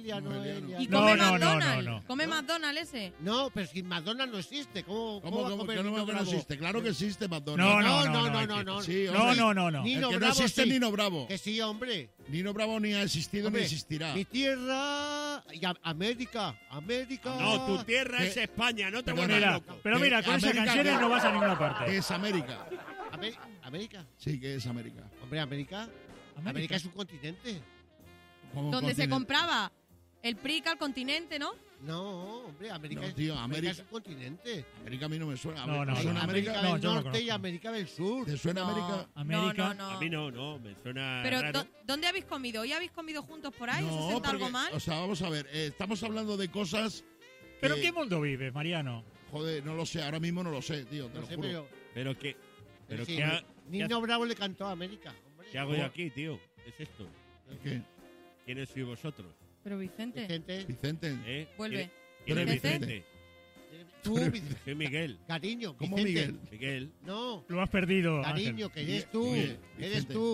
Y No, come no, no, McDonald's. no, no. Come McDonald's ese. No, pero si McDonald's no existe. ¿Cómo va a ¿Cómo comer que no, Nino que no Bravo? existe? Claro que existe No, McDonald's. no. Sí, No, hombre. no, no, no. Nino El que no Bravo existe sí. es Nino Bravo. Que sí, hombre. Nino Bravo ni ha existido Hombre, ni existirá. Mi tierra y América. No, tu tierra ¿Qué? es España, no te Pero vuelvas Mira, loco. pero mira, con esas América, canciones ¿qué? no vas a ninguna ¿Qué parte. es América? ¿América? Sí, que es América. Hombre, América. América es un continente. ¿Cómo Donde se continente? compraba el prica al continente, ¿no? No, hombre, América, No, tío, América es América- un continente. América a mí no me suena. No, no, ¿Te suena no. América? América No, del yo no lo Norte y conozco. América del Sur. ¿Te suena No. América? América. No. A mí no, me suena Pero raro. ¿dónde habéis comido? ¿Hoy habéis comido juntos por ahí? ¿Os No, ha sentado algo porque, mal? o sea, vamos a ver, estamos hablando de cosas ¿Pero que- en qué mundo vives, Mariano? Joder, no lo sé, ahora mismo no lo sé, tío, te No lo sé, juro. Pero sí, ¿qué, Nino Bravo le cantó a América. Hombre. ¿qué hago yo aquí, tío? ¿Qué es esto? ¿Qué? ¿Quiénes sois vosotros? Pero Vicente, Vicente, Vicente. ¿Eh? vuelve. ¿Quién es Vicente. Vicente? tú, Vicente. Soy Miguel. Cariño, ¿Cómo Vicente. Miguel? Miguel. No, Lo has perdido, cariño, Ángel. que eres tú. Oye, Eres Vicente. tú.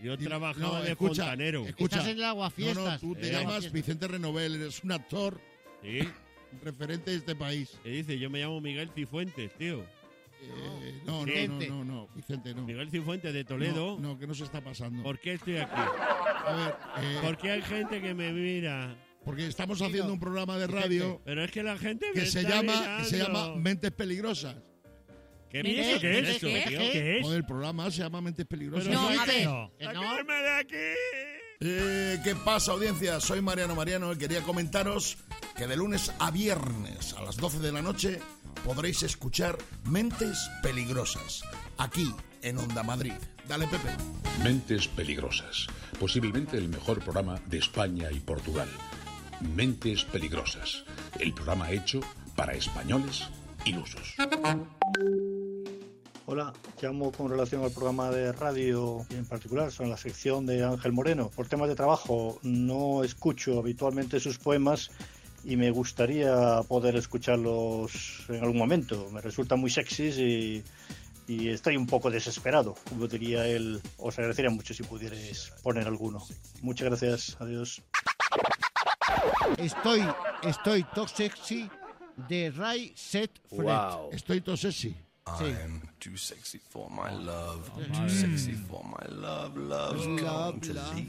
Yo trabajaba de escucha, fontanero. Estás en el Aguafiestas. No, tú te llamas Vicente Renovel, eres un actor. Sí. Un referente de este país. ¿Qué dice? Yo me llamo Miguel Cifuentes, tío. No, Vicente, no. Miguel Cifuentes de Toledo. No, ¿qué nos está pasando? ¿Por qué estoy aquí? A ver, porque hay gente que me mira. Porque estamos haciendo un programa de radio. Pero es que la gente que me se está llama mirando. Mentes Peligrosas. ¿Qué es eso? ¿Qué es? Joder, el programa se llama Mentes Peligrosas. No, a ver. ¡Sacarme de aquí! ¿Qué pasa, audiencia? Soy Mariano y quería comentaros que de lunes a viernes a las 12 de la noche podréis escuchar Mentes Peligrosas, aquí en Onda Madrid. Dale, Pepe. Mentes Peligrosas, posiblemente el mejor programa de España y Portugal. Mentes Peligrosas, el programa hecho para españoles ilusos. Hola, llamo con relación al programa de radio y en particular sobre la sección de Ángel Moreno. Por temas de trabajo no escucho habitualmente sus poemas y me gustaría poder escucharlos en algún momento. Me resultan muy sexys y estoy un poco desesperado. Como diría él, os agradecería mucho si pudierais poner alguno. Muchas gracias, adiós. Estoy top sexy de Ray Set Fred. Wow. Estoy top sexy. Sí. I'm too sexy for my love, too sexy for my love, love's come to leave.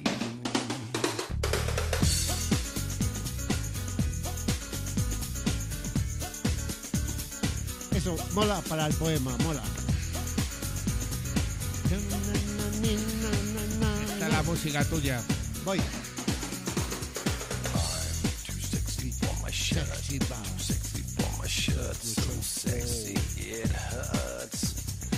Eso, mola para el poema, mola. Esta es la música tuya. Voy. I'm too sexy for my shirt, too sexy for my shirt, so sexy it hurts.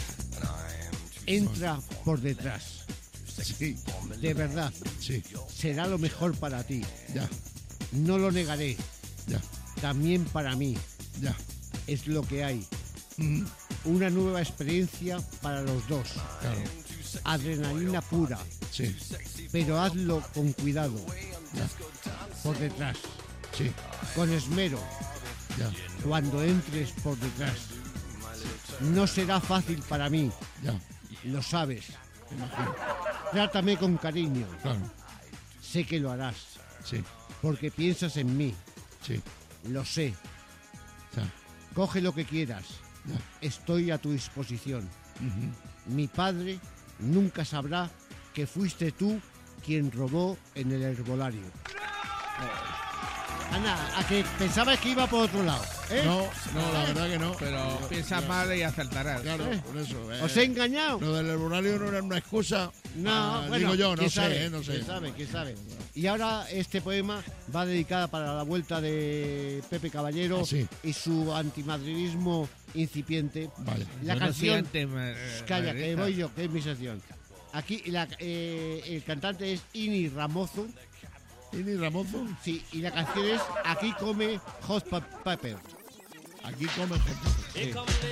Entra por detrás. Sí. De verdad. Sí. Será lo mejor para ti. Ya. No lo negaré. Ya. También para mí. Ya. Es lo que hay. Una nueva experiencia para los dos. Claro. Adrenalina pura. Sí. Pero hazlo con cuidado. Ya. Por detrás. Sí. Con esmero. Ya. Cuando entres por detrás. No será fácil para mí. Ya. Lo sabes. Me imagino. Trátame con cariño. Claro. Sé que lo harás. Sí. Porque piensas en mí. Sí. Lo sé. Ya. Coge lo que quieras. Ya. Estoy a tu disposición. Uh-huh. Mi padre nunca sabrá que fuiste tú quien robó en el herbolario. Ana, a que pensabas que iba por otro lado, ¿eh? No, la verdad que no. Pero piensas mal y acertarás. Claro, por eso. ¿Os he engañado? Lo del herbolario no era una excusa. No, bueno, digo yo, no ¿quién sé, sabe? no sé. ¿Quién sabe? Y ahora este poema va dedicada para la vuelta de Pepe Caballero y su antimadridismo incipiente. Vale. La Yo canción... no soy antimadridista. Calla, que voy yo, que es mi sección. Aquí el cantante es Ini Ramoso. ¿Ini Ramoso? Sí, y la canción es Aquí come Hot Pepper. Aquí come Hot Pepper.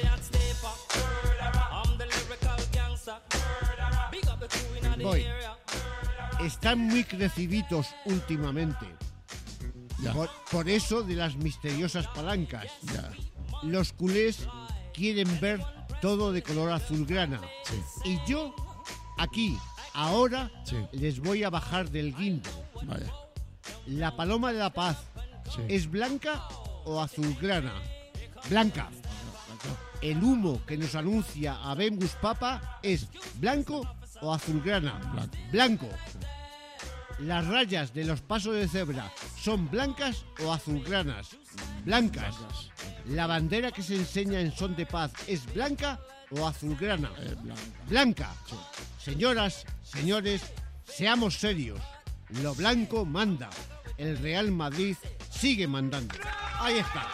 Voy. Están muy creciditos últimamente. Ya. Por eso de las misteriosas palancas. Ya. Los culés quieren ver todo de color azulgrana. Sí. Y yo, aquí, ahora, Sí. les voy a bajar del guindo. Vaya. La paloma de la paz, Sí. ¿es blanca o azulgrana? Blanca. El humo que nos anuncia Habemus Papa es blanco o azulgrana. Blanco. Las rayas de los pasos de cebra son blancas o azulgranas. Blancas. La bandera que se enseña en son de paz es blanca o azulgrana. Blanca. Señoras, señores, seamos serios. Lo blanco manda. El Real Madrid sigue mandando. Ahí está.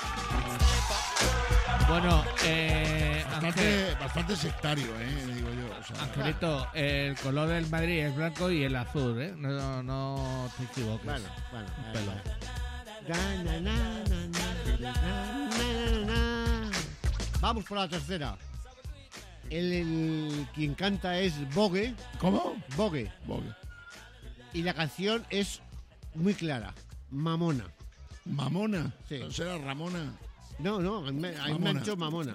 Bueno, bastante sectario, digo yo. O sea, Angelito, el color del Madrid es blanco y el azul, ¿eh? No te equivoques. Bueno. Un pelo. Vamos por la tercera. Quien canta es Bogue. ¿Cómo? Bogue. Bogue. Y la canción es muy clara. Mamona. ¿Mamona? Sí. ¿No será Ramona? No, a mí me han dicho Mamona.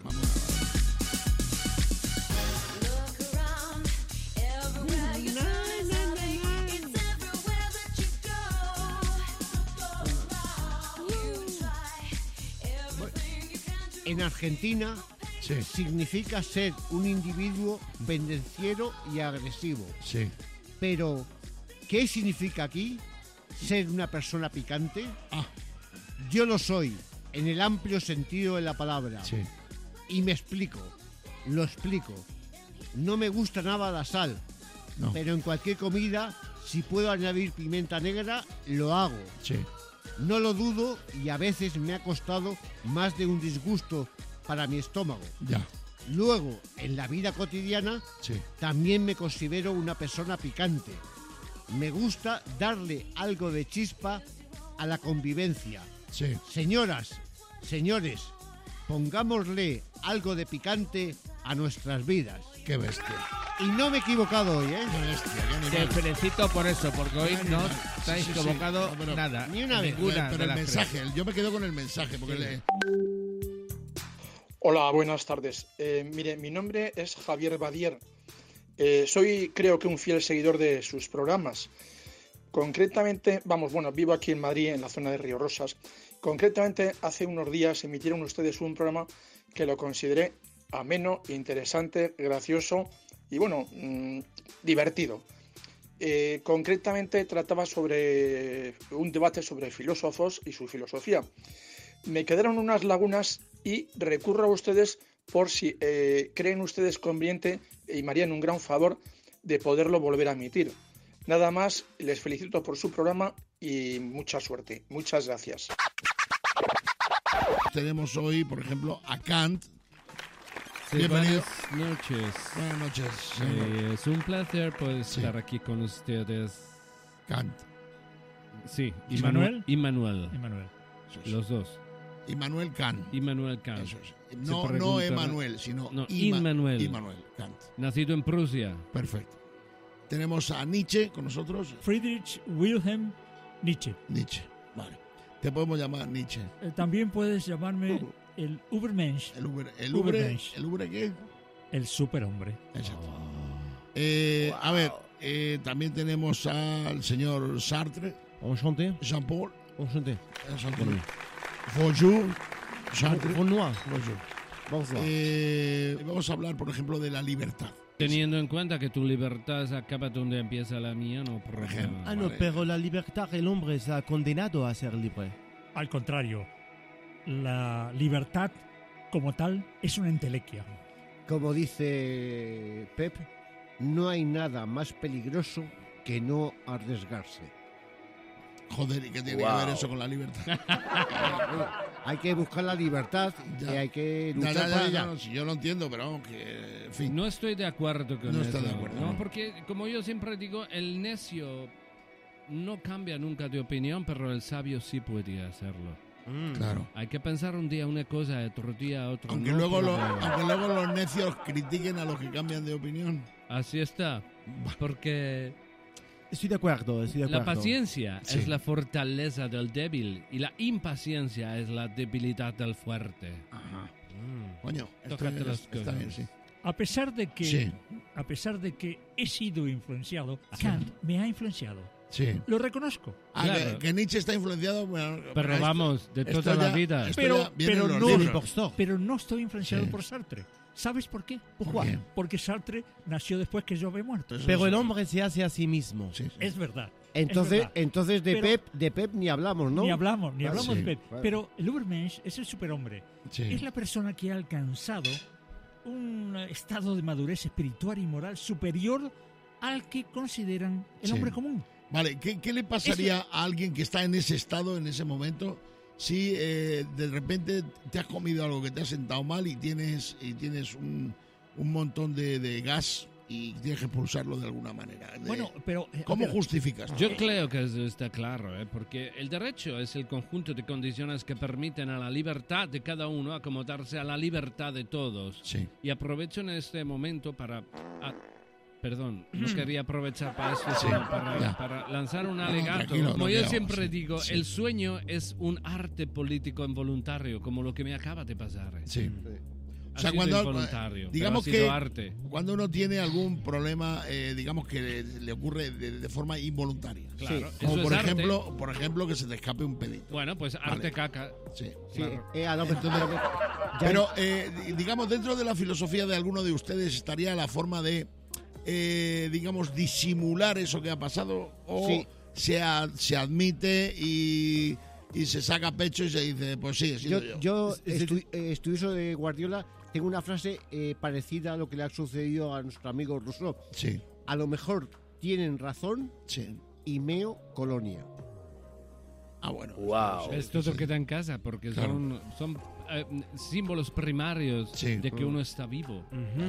En Argentina significa ser un individuo pendenciero y agresivo. Sí. Pero, ¿qué significa aquí ser una persona picante? Yo lo soy, en el amplio sentido de la palabra. Sí. Y me explico, lo explico. No me gusta nada la sal, pero en cualquier comida, si puedo añadir pimienta negra, lo hago. Sí. No lo dudo y a veces me ha costado más de un disgusto para mi estómago. Ya. Luego, en la vida cotidiana, también me considero una persona picante. Me gusta darle algo de chispa a la convivencia. Sí. Señoras, señores, pongámosle algo de picante a nuestras vidas. Qué bestia. Y no me he equivocado hoy, ¿eh? Qué bestia, qué animal. Te felicito por eso, porque hoy no te has equivocado nada. Ni una vez. Ninguna Pero de el las mensaje, tres. yo me quedo con el mensaje. Porque Hola, buenas tardes. Mire, mi nombre es Javier Badier. Soy, creo que, un fiel seguidor de sus programas. Concretamente, vivo aquí en Madrid, en la zona de Río Rosas. Concretamente, hace unos días emitieron ustedes un programa que lo consideré ameno, interesante, gracioso y, divertido. Concretamente, trataba sobre un debate sobre filósofos y su filosofía. Me quedaron unas lagunas y recurro a ustedes por si creen ustedes conveniente y me harían un gran favor de poderlo volver a emitir. Nada más, les felicito por su programa y mucha suerte. Muchas gracias. Tenemos hoy, por ejemplo, a Kant. Sí, Bienvenido. buenas noches. Buenas noches. Es un placer estar aquí con ustedes. Kant. Sí, ¿Immanuel? Immanuel. Los dos. Immanuel Kant. Immanuel Kant. Eso es. No Emanuel, sino Immanuel. Immanuel Kant. Nacido en Prusia. Perfecto. Tenemos a Nietzsche con nosotros. Friedrich Wilhelm Nietzsche. Nietzsche, vale. Te podemos llamar Nietzsche. También puedes llamarme el Ubermensch. ¿El Uber qué? El superhombre. Exacto. A ver, también tenemos al señor Sartre. Enchanté. Jean-Paul. Enchanté. Bonjour. Sartre. Bonjour. Bonjour. Vamos a hablar, por ejemplo, de la libertad. Teniendo en cuenta que tu libertad acaba donde empieza la mía, no problema. No, pero la libertad, el hombre está condenado a ser libre. Al contrario, la libertad como tal es una entelequia. Como dice Pep, no hay nada más peligroso que no arriesgarse. Joder, ¿y qué tiene que ver eso con la libertad? Hay que buscar la libertad y hay que luchar por ella. No, si yo lo entiendo, pero vamos, que en fin. No estoy de acuerdo con eso. No estoy de acuerdo. No, porque como yo siempre digo, el necio no cambia nunca de opinión, pero el sabio sí puede hacerlo. Claro. Hay que pensar un día una cosa, otro día otra. Aunque luego los necios critiquen a los que cambian de opinión. Así está. Porque Estoy de acuerdo. la paciencia es la fortaleza del débil y la impaciencia es la debilidad del fuerte. Ajá. Coño, Tócate las está cosas. bien, sí. A pesar de que he sido influenciado, Kant me ha influenciado. Sí. Lo reconozco. Claro. Que Nietzsche está influenciado. Bueno, pero vamos, de toda la vida. Pero no estoy influenciado por Sartre. ¿Sabes por qué? ¿Por qué? Porque Sartre nació después que yo había muerto. Pero el hombre se hace a sí mismo. Sí. Es verdad. Entonces de Pep ni hablamos, ¿no? Ni hablamos de Pep. Vale. Pero el Ubermensch es el superhombre. Sí. Es la persona que ha alcanzado un estado de madurez espiritual y moral superior al que consideran el hombre común. Vale, ¿qué le pasaría a alguien que está en ese estado, en ese momento, si de repente te has comido algo que te ha sentado mal y tienes un montón de gas y tienes que expulsarlo de alguna manera? Bueno, pero ¿cómo justificas? Yo creo que eso está claro, porque el derecho es el conjunto de condiciones que permiten a la libertad de cada uno acomodarse a la libertad de todos. Sí. Y aprovecho en este momento para... Perdón, no quería aprovechar para eso, Sí, sino para lanzar un alegato. Como yo siempre digo, el sueño es un arte político involuntario, como lo que me acaba de pasar. Sí. O sea, sido cuando, involuntario, digamos pero ha sido que arte. cuando uno tiene algún problema, digamos que le ocurre de forma involuntaria. Claro, Como eso por es arte. ejemplo, que se te escape un pedito. Bueno, pues arte caca. Sí. Claro. Pero, digamos, dentro de la filosofía de alguno de ustedes estaría la forma de, digamos, disimular eso que ha pasado o Sí. se admite y se saca pecho y se dice, pues sí, he sido yo. Estudioso de Guardiola, tengo una frase parecida a lo que le ha sucedido a nuestro amigo Rousseau. Sí. A lo mejor tienen razón y meo colonia. Ah, bueno. Wow. Es todo queda en casa porque Claro. son símbolos primarios de que uno está vivo.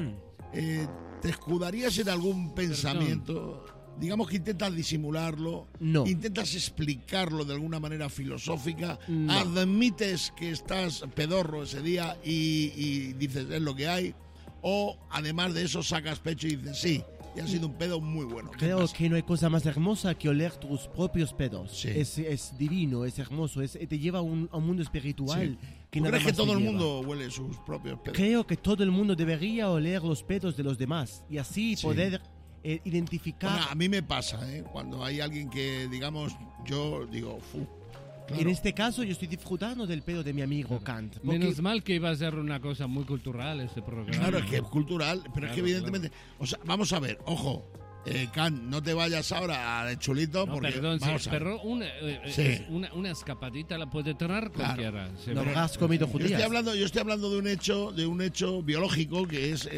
¿Te escudarías en algún pensamiento? Digamos que intentas disimularlo, No. intentas explicarlo de alguna manera filosófica, No. admites que estás pedorro ese día y dices es lo que hay, o además de eso sacas pecho y dices sí, y ha sido un pedo muy bueno. ¿Qué Creo pasa? que no hay cosa más hermosa que oler tus propios pedos. Sí. Es divino, es hermoso, te lleva a un mundo espiritual. Sí. Que ¿Tú nada crees que más todo te el lleva. mundo huele sus propios pedos? Creo que todo el mundo debería oler los pedos de los demás y así Sí. poder identificar. Bueno, a mí me pasa, cuando hay alguien que, digamos, yo digo, claro. En este caso yo estoy disfrutando del pedo de mi amigo Kant. porque- Menos mal que iba a ser una cosa muy cultural este programa. Claro, es que es cultural, pero es que Claro, evidentemente... O sea, vamos a ver, ojo, Kant, no te vayas ahora de chulito No, porque... perdón, vamos a ver. pero Sí. una escapadita la puede tener cualquiera. Se No ve. has comido Yo judías. estoy hablando de un hecho biológico que es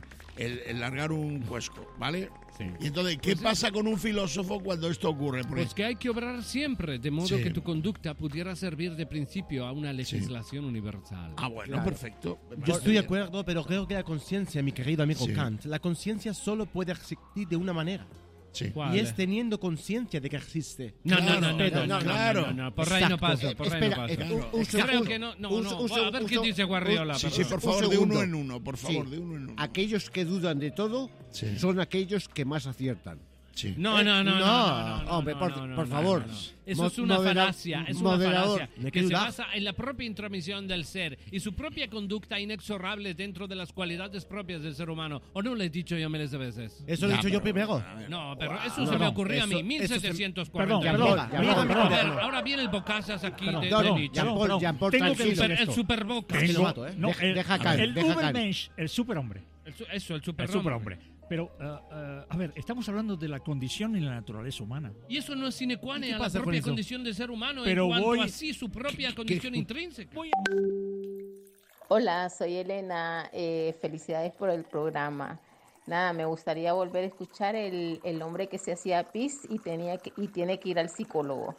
el largar un cuesco, ¿vale? Sí. Y entonces, ¿qué pasa con un filósofo cuando esto ocurre? Porque Pues que hay que obrar siempre, de modo Sí. que tu conducta pudiera servir de principio a una legislación universal. Ah, bueno, Claro. perfecto. Yo estoy de acuerdo, pero creo que la conciencia, mi querido amigo Sí. Kant, la conciencia solo puede existir de una manera. Sí. ¿Cuál? Y es teniendo conciencia de que existe. No, Claro, no, por ahí no Exacto. pasa, por ahí no pasa. Espera, Creo que no, a ver qué dice Guardiola. Sí, perdón. sí, por favor, Un de uno segundo. en uno, por favor, Sí. de uno en uno. Aquellos que dudan de todo Sí. son aquellos que más aciertan. Sí. No, hombre, por favor. Eso es una falacia, es una moderador. falacia Me que se quedo- basa en la propia intromisión del ser y su propia conducta inexorable dentro de las cualidades propias del ser humano. ¿O no lo he dicho yo miles de veces? Eso lo he Ya, dicho yo pero, primero. a ver. No, pero eso No, se me no, ocurrió a mí, eso- 1740. Perdón, A ver, ahora viene el bocazas aquí de Nietzsche. Jean-Paul, Tengo que tranquilo. decir El esto. superboca. Que lo mato, No, Deja caer, el deja caer. Übermensch, el superhombre. El El superhombre. superhombre. Pero, a ver, estamos hablando de la condición y la naturaleza humana. Y eso no es sine qua non ¿Qué a la pasa con propia eso? condición del ser humano Pero en cuanto voy- a sí, su propia condición intrínseca. Hola, soy Elena. Felicidades por el programa. Nada, me gustaría volver a escuchar el hombre que se hacía pis y tiene que ir al psicólogo.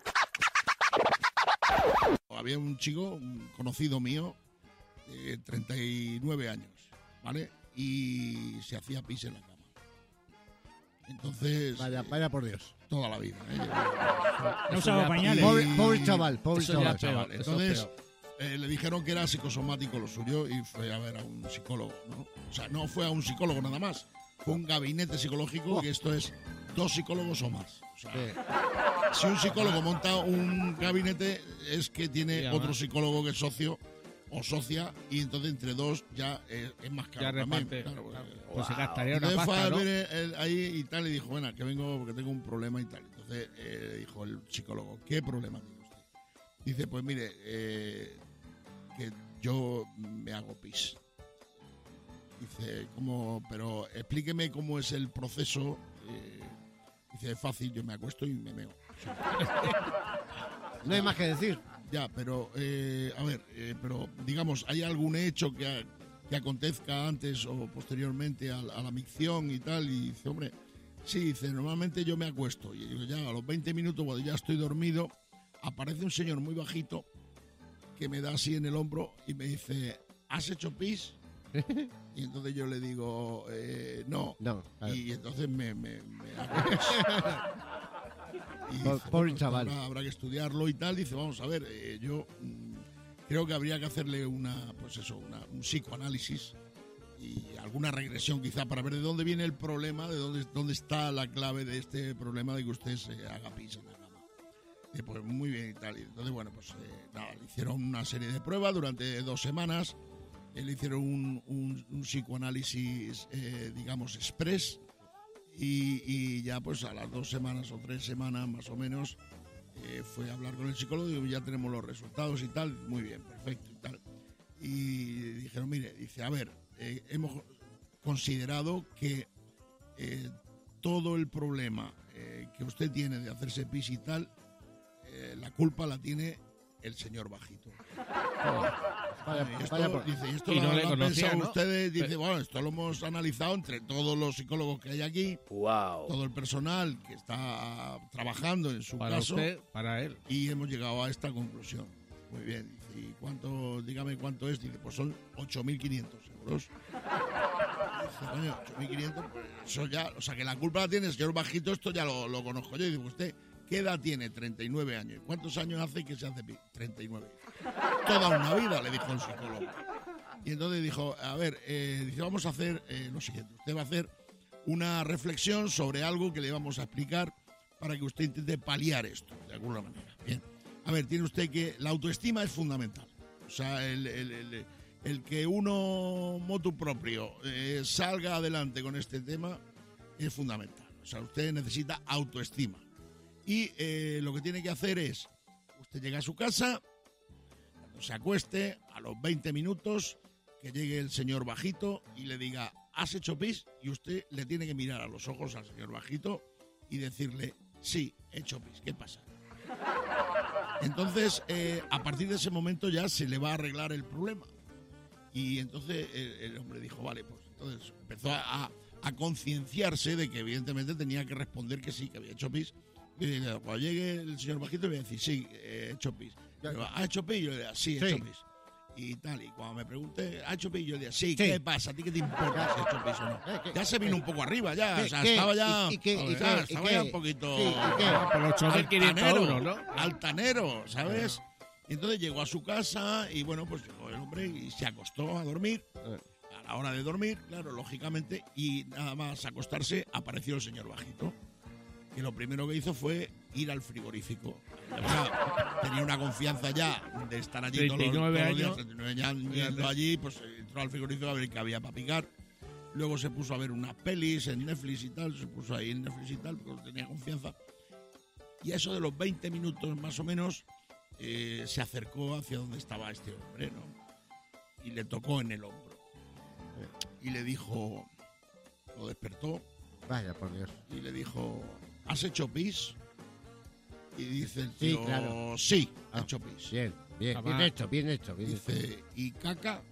Había un chico, un conocido mío, de 39 años, ¿vale? Y se hacía pis en la cama. Entonces... Vaya por Dios. Toda la vida. No usaba pañales. Pobre chaval, pobre Eso ya chaval. peor. Entonces, le dijeron que era psicosomático lo suyo y fue a ver a un psicólogo, ¿no? O sea, no fue a un psicólogo nada más. Fue un gabinete psicológico, que esto es 2 psicólogos o más. O sea, si un psicólogo monta un gabinete, es que tiene otro psicólogo que es socio o socia, y entonces entre 2 ya es más caro. Ya también, reparte. claro, Pues se gastaría una entonces fue pasta, a ¿no? ver ahí y tal, y dijo, bueno, que vengo porque tengo un problema y tal. Entonces dijo el psicólogo, ¿qué problema tiene usted? Dice, pues mire, que yo me hago pis. Dice, ¿cómo? Pero explíqueme cómo es el proceso. Dice, es fácil, yo me acuesto y me meo. No hay más que decir. Ya, pero, a ver, pero digamos, ¿hay algún hecho que acontezca antes o posteriormente a la micción y tal? Y dice, hombre, sí, dice, normalmente yo me acuesto. Y digo, ya a los 20 minutos, cuando ya estoy dormido, aparece un señor muy bajito que me da así en el hombro y me dice, ¿has hecho pis? Y entonces yo le digo, no. Claro. Y entonces me hago pis. Y dice, Pobre bueno, chaval. habrá que estudiarlo y tal. Dice, vamos a ver, yo creo que habría que hacerle un psicoanálisis y alguna regresión quizá para ver de dónde viene el problema, de dónde está la clave de este problema de que usted se haga pis en la cama. Pues muy bien y tal. Y entonces, bueno, pues nada, le hicieron una serie de pruebas durante 2 semanas Le hicieron un psicoanálisis, digamos, express, y ya pues a las 2 semanas o 3 semanas más o menos fue a hablar con el psicólogo y ya tenemos los resultados y tal, muy bien, perfecto y tal. Y dijeron, mire, dice, a ver, hemos considerado que todo el problema que usted tiene de hacerse pis y tal, la culpa la tiene el señor Bajito. Esto y no le lo han conocía, pensado ¿no? ustedes, dice, bueno, esto lo hemos analizado entre todos los psicólogos que hay aquí, todo el personal que está trabajando en su Para caso, usted, para él. y hemos llegado a esta conclusión. Muy bien, dice, ¿y cuánto, dígame cuánto es? Dice, pues son 8.500 euros. Dice, coño, 8.500, pues eso ya, o sea, que la culpa la tiene el señor Bajito, esto ya lo conozco yo. Y digo, ¿usted qué edad tiene? 39 años. ¿Y cuántos años hace que se hace pis? 39. Toda una vida, le dijo el psicólogo. Y entonces dijo, a ver, dice, vamos a hacer lo siguiente. Usted va a hacer una reflexión sobre algo que le vamos a explicar para que usted intente paliar esto, de alguna manera. Bien. A ver, tiene usted que la autoestima es fundamental. O sea, el que uno, motu propio, salga adelante con este tema es fundamental. O sea, usted necesita autoestima. Y lo que tiene que hacer es, usted llega a su casa, cuando se acueste, a los 20 minutos, que llegue el señor Bajito y le diga, ¿has hecho pis? Y usted le tiene que mirar a los ojos al señor Bajito y decirle, sí, he hecho pis, ¿qué pasa? Entonces, a partir de ese momento ya se le va a arreglar el problema. Y entonces el hombre dijo, vale, pues entonces empezó a concienciarse de que evidentemente tenía que responder que sí, que había hecho pis. Y cuando llegue el señor Bajito le voy a decir, sí, he hecho pis. ¿Ha hecho pis? Yo le digo, sí, he hecho pis. Y tal, y cuando me pregunté, ¿ha hecho pis? Yo le digo, sí, ¿qué pasa? ¿A ti qué te importa si he hecho pis o no? Ya se vino un poco arriba, ya, o sea, estaba ya... Estaba ya un poquito... Por los 8.500 euros, ¿no? Altanero, ¿sabes? Y entonces llegó a su casa y bueno, pues llegó el hombre y se acostó a dormir. A la hora de dormir, claro, lógicamente, y nada más acostarse, apareció el señor Bajito. Que lo primero que hizo fue ir al frigorífico. O sea, tenía una confianza ya de estar allí todos los días, 39 años yendo allí, pues entró al frigorífico a ver qué había para picar. Luego se puso a ver unas pelis en Netflix y tal, se puso ahí en Netflix y tal, porque tenía confianza. Y a eso de los 20 minutos más o menos, se acercó hacia donde estaba este hombre, ¿no? Y le tocó en el hombro. Y le dijo, lo despertó. Vaya, por Dios. Y le dijo, ¿has hecho pis? Y dice el tío, Sí, claro. Sí, he hecho pis. Bien, bien hecho. Dice, ¿y caca?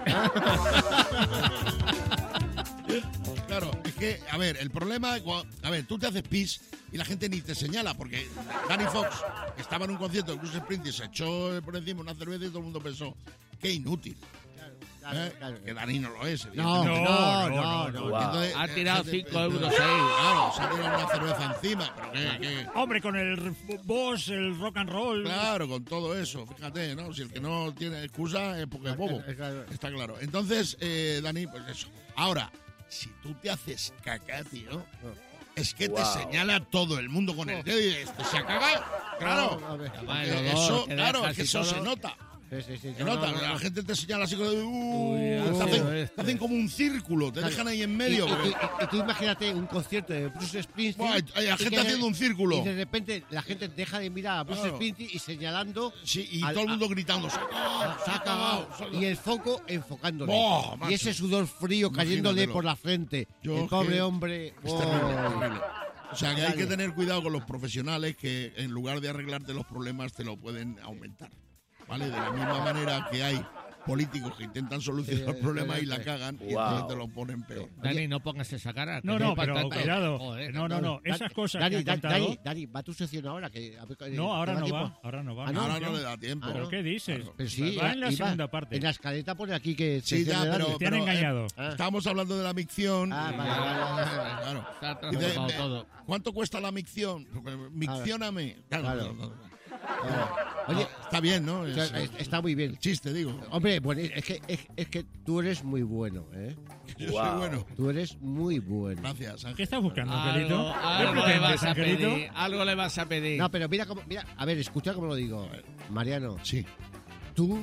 Claro, es que, a ver, el problema, a ver, tú te haces pis y la gente ni te señala, porque Danny Fox, que estaba en un concierto de Bruce Springsteen, se echó por encima una cerveza y todo el mundo pensó, qué inútil. Claro. Que Dani no lo es, evidentemente. No. Entonces, ha tirado 5 euros ahí. Claro, se ha tirado una cerveza encima. Pero ¿qué? Hombre, con el boss, el rock and roll. Claro, con todo eso. Fíjate, ¿no? Si el que no tiene excusa es porque es bobo. Está claro. Entonces, Dani, pues eso. Ahora, si tú te haces caca, tío, es que te señala todo el mundo con el dedo y este se ha cagado. Claro. Eso, claro, es que eso se nota. Sí. Se nota, la gente te señala así como te hacen como un círculo, te dejan ahí en medio. Y tú imagínate un concierto de Bruce Springsteen. Hay la gente haciendo un círculo. Y de repente la gente deja de mirar a Bruce Springsteen y señalando. Sí, y todo el mundo gritando, se ha cagado. Y el foco enfocándole. Macho. Y ese sudor frío cayéndole por la frente. El pobre hombre. Es terrible. O sea, que hay que tener cuidado con los profesionales que en lugar de arreglarte los problemas te lo pueden aumentar. ¿Vale? De la misma manera que hay políticos que intentan solucionar problemas y la cagan y entonces te lo ponen peor. Dani, no pongas esa cara. No, pero cuidado. No. Esas cosas que ha cantado... Dani, va tu sección ahora. No, ahora no va. Ahora no le da tiempo. ¿Pero qué dices? Pero sí, va en la segunda parte. En la escaleta pone aquí que... Sí, ya, pero... Te han engañado. Estábamos hablando de la micción. Vale. Claro. ¿Cuánto cuesta la micción? Miccióname. Claro. Oye, está bien, ¿no? Está muy bien. Chiste, digo. Hombre, bueno, es que tú eres muy bueno, ¿eh? Yo soy bueno. Tú eres muy bueno. Gracias, Ángel. ¿Qué estás buscando, Angelito? Algo le vas a pedir. No, pero mira, a ver, escucha cómo lo digo. Mariano. Sí. Tú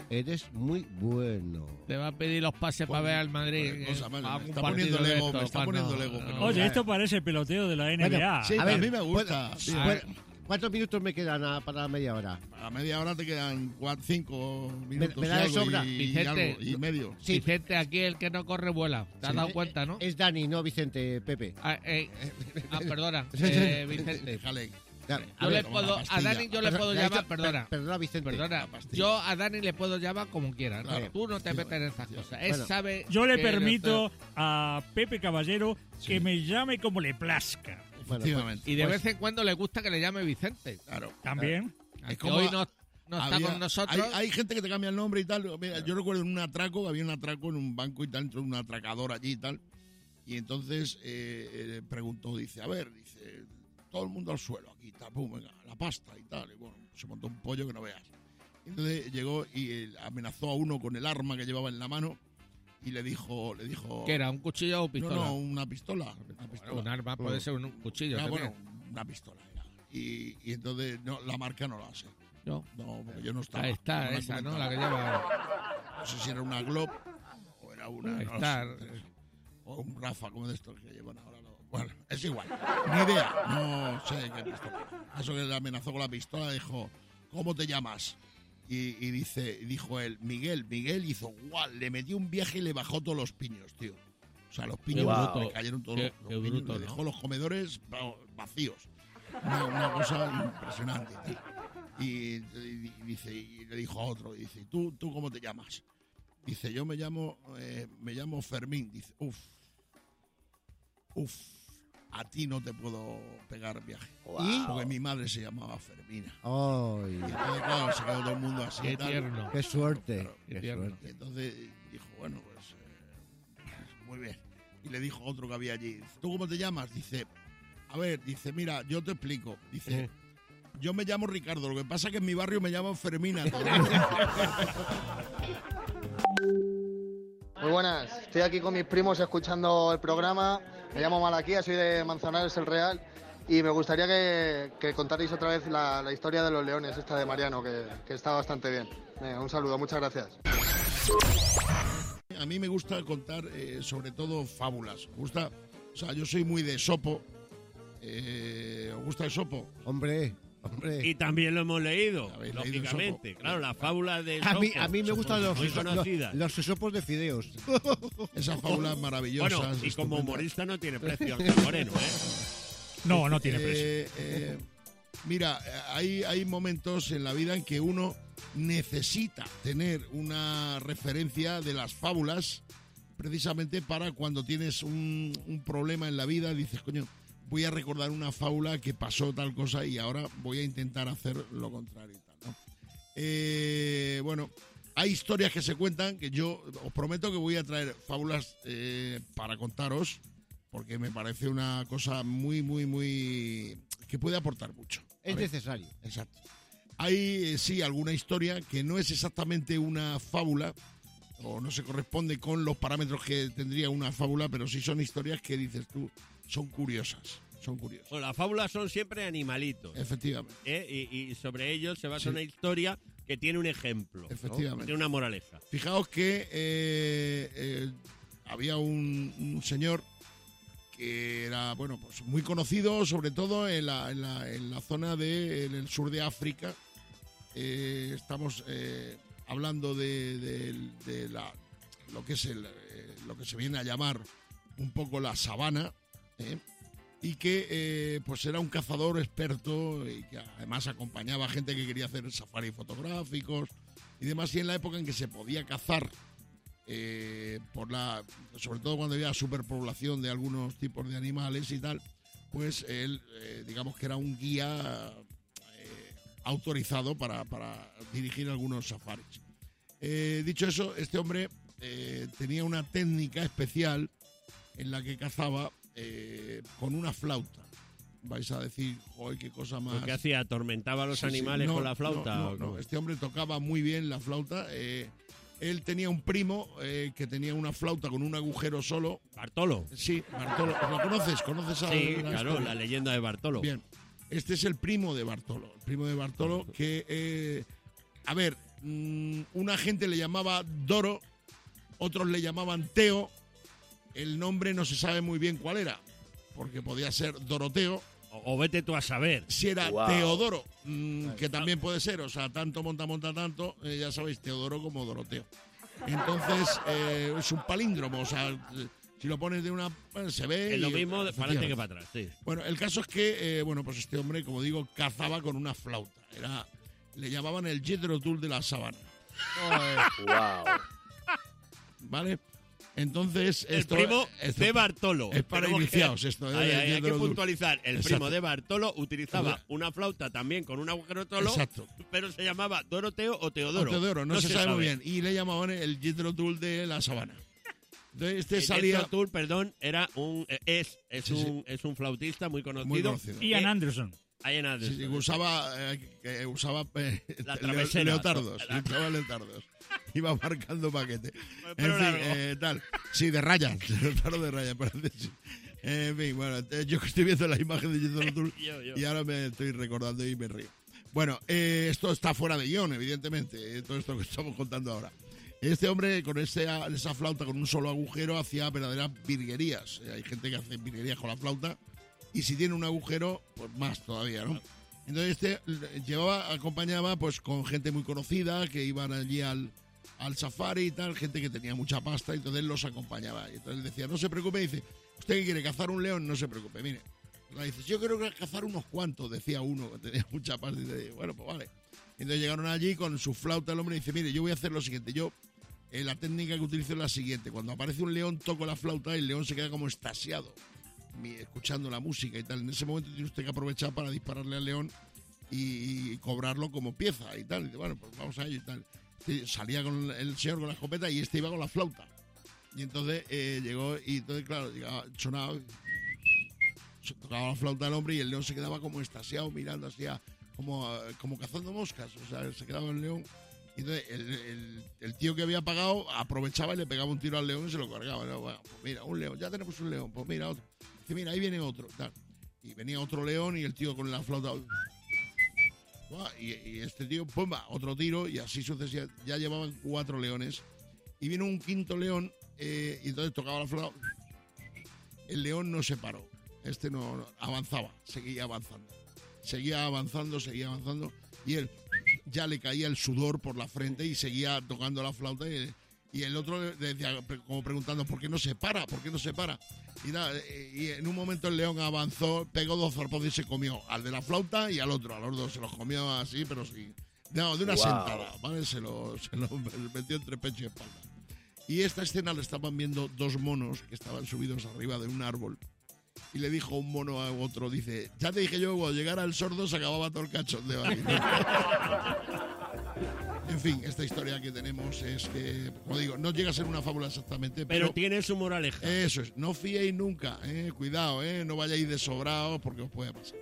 Eres muy bueno. Te va a pedir los pases para ver al Madrid. Me está poniendo Lego, me está poniendo Lego. Oye, esto parece peloteo de la NBA. Bueno, sí, a mí me gusta. ¿Cuántos minutos me quedan para la media hora? A media hora te quedan 5 minutos me da de sobra. Vicente, y medio. Sí. Vicente, aquí el que no corre vuela. ¿Te has dado cuenta, no? Es Dani, no Vicente, Pepe. Perdona, Vicente. A Dani yo le puedo llamar, perdona Vicente. Perdona, yo a Dani le puedo llamar como quiera. Claro. Tú no te metes en esas cosas. Él sabe. Yo le permito a Pepe Caballero que me llame como le plazca. Efectivamente. Y de vez en cuando le gusta que le llame Vicente. Claro. También. Es como hoy no está con nosotros. Hay gente que te cambia el nombre y tal. Mira, yo recuerdo en un atraco, había un atraco en un banco y tal, entró un atracador allí y tal. Y entonces preguntó, dice, todo el mundo al suelo aquí, tal, pum, venga, la pasta y tal. Y bueno, se montó un pollo que no veas. Y entonces llegó y amenazó a uno con el arma que llevaba en la mano y le dijo... ¿Qué era, un cuchillo o pistola? No, una pistola. Bueno, un arma puede ser un cuchillo también. Bueno, una pistola era. Y entonces la marca no la sé. No, porque yo no estaba. Ahí está, esa, ¿no? La que lleva... No sé si era una Glob o era una... Ahí está. O un Rafa, como de estos que llevan ahora. Bueno, es igual. Ni idea. No sé qué pistola. Eso que le amenazó con la pistola, dijo, ¿cómo te llamas? Y dijo él, Miguel. Miguel hizo, guau, le metió un viaje y le bajó todos los piños, tío. O sea, los piños le cayeron todos los piños. Bruto, le dejó los comedores vacíos. Una cosa impresionante. Y le dijo a otro, dice, ¿tú cómo te llamas? Dice, yo me llamo Fermín. Dice, a ti no te puedo pegar viaje. Wow. Porque mi madre se llamaba Fermina. Ay. Y entonces, claro, se quedó todo el mundo así. Qué tierno. Qué suerte. Claro, qué suerte. Y entonces dijo, bueno, pues muy bien. Y le dijo otro que había allí, ¿tú cómo te llamas? Dice, mira, yo te explico. Dice, yo me llamo Ricardo, lo que pasa es que en mi barrio me llaman Fermina. Muy buenas, estoy aquí con mis primos escuchando el programa. Me llamo Malaquía, soy de Manzanares el Real y me gustaría que contarais otra vez la historia de los leones, esta de Mariano, que está bastante bien. Un saludo, muchas gracias. A mí me gusta contar sobre todo fábulas. Yo soy muy de Esopo. ¿Os gusta Esopo? Hombre. Y también lo hemos leído, lógicamente. Claro, la fábula de a mí me gustan los esopos de fideos. Esas fábulas maravillosas. Bueno, y como humorista no tiene precio Ángel Moreno, ¿eh? No tiene precio. Mira, hay momentos en la vida en que uno necesita tener una referencia de las fábulas precisamente para cuando tienes un problema en la vida, dices, coño, voy a recordar una fábula que pasó tal cosa y ahora voy a intentar hacer lo contrario y tal, ¿no? Bueno, hay historias que se cuentan que yo os prometo que voy a traer fábulas para contaros porque me parece una cosa muy, muy, muy... que puede aportar mucho. Es necesario. Exacto. Hay, sí, alguna historia que no es exactamente una fábula o no se corresponde con los parámetros que tendría una fábula, pero sí son historias que dices tú, son curiosas. Bueno, las fábulas son siempre animalitos. Efectivamente. Y sobre ellos se basa una historia que tiene un ejemplo. Efectivamente. ¿no? Tiene una moraleja. Fijaos que había un señor que era, bueno, pues muy conocido, sobre todo en la zona en el sur de África. Estamos hablando de lo que es lo que se viene a llamar un poco la sabana, y que pues era un cazador experto y que además acompañaba a gente que quería hacer safaris fotográficos y demás, y en la época en que se podía cazar, sobre todo cuando había superpoblación de algunos tipos de animales y tal, pues él, digamos que era un guía autorizado para dirigir algunos safaris. Dicho eso, este hombre tenía una técnica especial en la que cazaba con una flauta. Vais a decir, joder, qué cosa más... ¿Qué hacía? ¿Atormentaba a los animales con la flauta? No, este hombre tocaba muy bien la flauta. Él tenía un primo que tenía una flauta con un agujero solo. ¿Bartolo? Sí, Bartolo. ¿Lo conoces? ¿Conoces a Sí, claro, la leyenda de Bartolo. Bien, este es el primo de Bartolo. El primo de Bartolo que... a ver, una gente le llamaba Doro, otros le llamaban Teo. El nombre no se sabe muy bien cuál era, porque podía ser Doroteo. O vete tú a saber. Si era Teodoro, que también puede ser, o sea, tanto monta tanto, ya sabéis, Teodoro como Doroteo. Entonces, es un palíndromo, o sea, si lo pones de una... Bueno, se ve... Es lo mismo para adelante que para atrás, sí. Bueno, el caso es que, pues este hombre, como digo, cazaba con una flauta. Le llamaban el Jethro Tull de la sabana. ¡Wow! ¿Vale? Entonces, el primo de Bartolo. Es para iniciados esto. Hay que puntualizar. El primo de Bartolo utilizaba una flauta también con un agujero tolo. Exacto. Pero se llamaba Doroteo o Teodoro. Teodoro, no se sabe muy bien. Y le llamaban el Jethro Tull de la sabana. Entonces, el Jethro Tull, perdón, era es un flautista muy conocido. Muy conocido. Ian Anderson. Ian Anderson. Sí, usaba leotardos. Usaba leotardos. Iba marcando paquete. Pero en fin, tal. Sí, de rayas. De rayas, parece. Sí. En fin, bueno, yo que estoy viendo la imagen de Jethro Tull y ahora me estoy recordando y me río. Bueno, esto está fuera de guión, evidentemente, todo esto que estamos contando ahora. Este hombre, con esa flauta, con un solo agujero, hacía verdaderas virguerías. Hay gente que hace virguerías con la flauta y si tiene un agujero, pues más todavía, ¿no? Entonces acompañaba pues con gente muy conocida que iban allí al safari y tal, gente que tenía mucha pasta, y entonces él los acompañaba. Y entonces él decía, no se preocupe, dice, ¿usted que quiere cazar un león? No se preocupe, mire. Dice, yo creo que cazar unos cuantos, decía uno que tenía mucha pasta, y dice, bueno, pues vale. Entonces llegaron allí con su flauta el hombre y dice, mire, yo voy a hacer lo siguiente, la técnica que utilizo es la siguiente, cuando aparece un león toco la flauta y el león se queda como extasiado, escuchando la música y tal. En ese momento tiene usted que aprovechar para dispararle al león y cobrarlo como pieza y tal. Y dice, bueno, pues vamos a ello y tal. Salía con el señor con la escopeta y iba con la flauta. Y entonces llegó y entonces, claro, sonaba, tocaba la flauta del hombre y el león se quedaba como extasiado mirando así, como cazando moscas. O sea, se quedaba el león. Y entonces el tío que había pagado aprovechaba y le pegaba un tiro al león y se lo cargaba. ¿No? Bueno, pues mira, un león, ya tenemos un león, pues mira otro. Dice, mira, ahí viene otro. Tal. Y venía otro león y el tío con la flauta. Y este tío, ¡pumba! Otro tiro y así sucesivamente. Ya llevaban 4 leones. Y vino un quinto león y entonces tocaba la flauta. El león no se paró. Este no avanzaba, seguía avanzando. Seguía avanzando y él ya le caía el sudor por la frente y seguía tocando la flauta y el otro le decía, como preguntando, ¿por qué no se para? ¿Por qué no se para? Y en un momento el león avanzó, pegó 2 zarpazos y se comió al de la flauta y al otro, a los dos, se los comió así, pero sí, de una sentada, ¿vale? Se los metió entre pecho y espalda. Y esta escena la estaban viendo 2 monos que estaban subidos arriba de un árbol. Y le dijo un mono a otro, dice, ya te dije yo, cuando llegara el sordo se acababa todo el cachondeo aquí. En fin, esta historia que tenemos es que, como digo, no llega a ser una fábula exactamente, pero tiene su moraleja. Eso es, no fiéis nunca, cuidado, no vayáis de sobrados porque os puede pasar.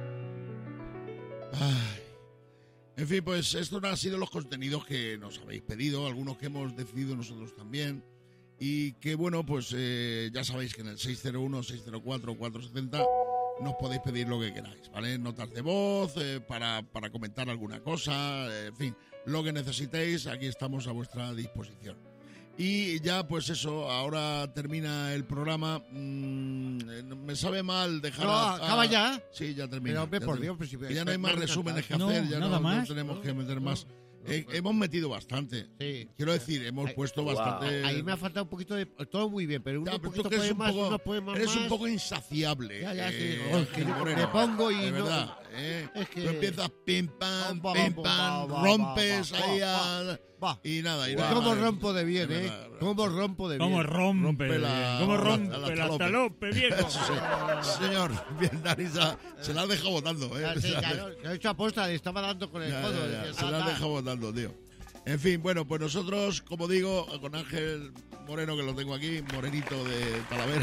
Ay. En fin, pues estos han sido los contenidos que nos habéis pedido, algunos que hemos decidido nosotros también. Y que bueno, pues ya sabéis que en el 601-604-470 nos podéis pedir lo que queráis, ¿vale? Notas de voz, para comentar alguna cosa, en fin, lo que necesitéis, aquí estamos a vuestra disposición. Y ya, pues eso, ahora termina el programa. Me sabe mal dejar... No, ¿acaba ya? Sí, ya termina. Pero, por Dios, ya no hay más resúmenes que hacer, ya no tenemos que meter más. Hemos metido bastante. Sí. Quiero decir, hemos puesto bastante. Ahí me ha faltado un poquito de. Todo muy bien, pero poquito puede más, eres un poco insaciable. Ya, sí. Me pongo y de no. verdad. Es que. Tú empiezas pim pam, rompes ahí y nada. ¿Cómo rompo de bien, ¿Cómo rompo de bien? ¿Cómo rompe la talope, viejo? Señor, bien, Dani, se la ha dejado botando, Se ha hecho aposta, le estaba dando con el codo. Se la ha dejado botando, tío. En fin, bueno, pues nosotros, como digo, con Ángel Moreno, que lo tengo aquí, morenito de Talavera,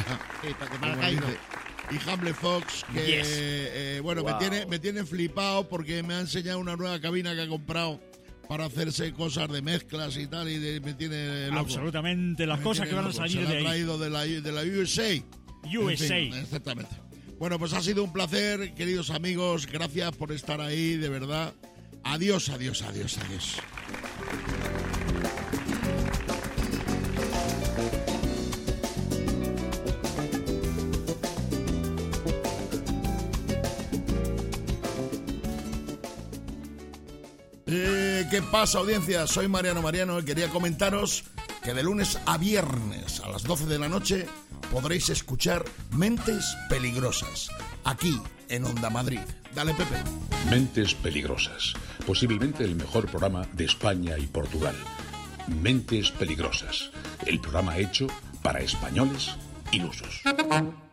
y Hamlet Fox, que me tiene flipado porque me ha enseñado una nueva cabina que ha comprado para hacerse cosas de mezclas y tal, y me tiene loco. Absolutamente, las cosas que van a salir de ahí. Se la ha traído de la USA. USA. En fin, exactamente. Bueno, pues ha sido un placer, queridos amigos, gracias por estar ahí, de verdad. Adiós, adiós, adiós, adiós. ¿Qué pasa, audiencia? Soy Mariano y quería comentaros que de lunes a viernes a las 12 de la noche podréis escuchar Mentes Peligrosas, aquí en Onda Madrid. Dale, Pepe. Mentes Peligrosas, posiblemente el mejor programa de España y Portugal. Mentes Peligrosas, el programa hecho para españoles ilusos.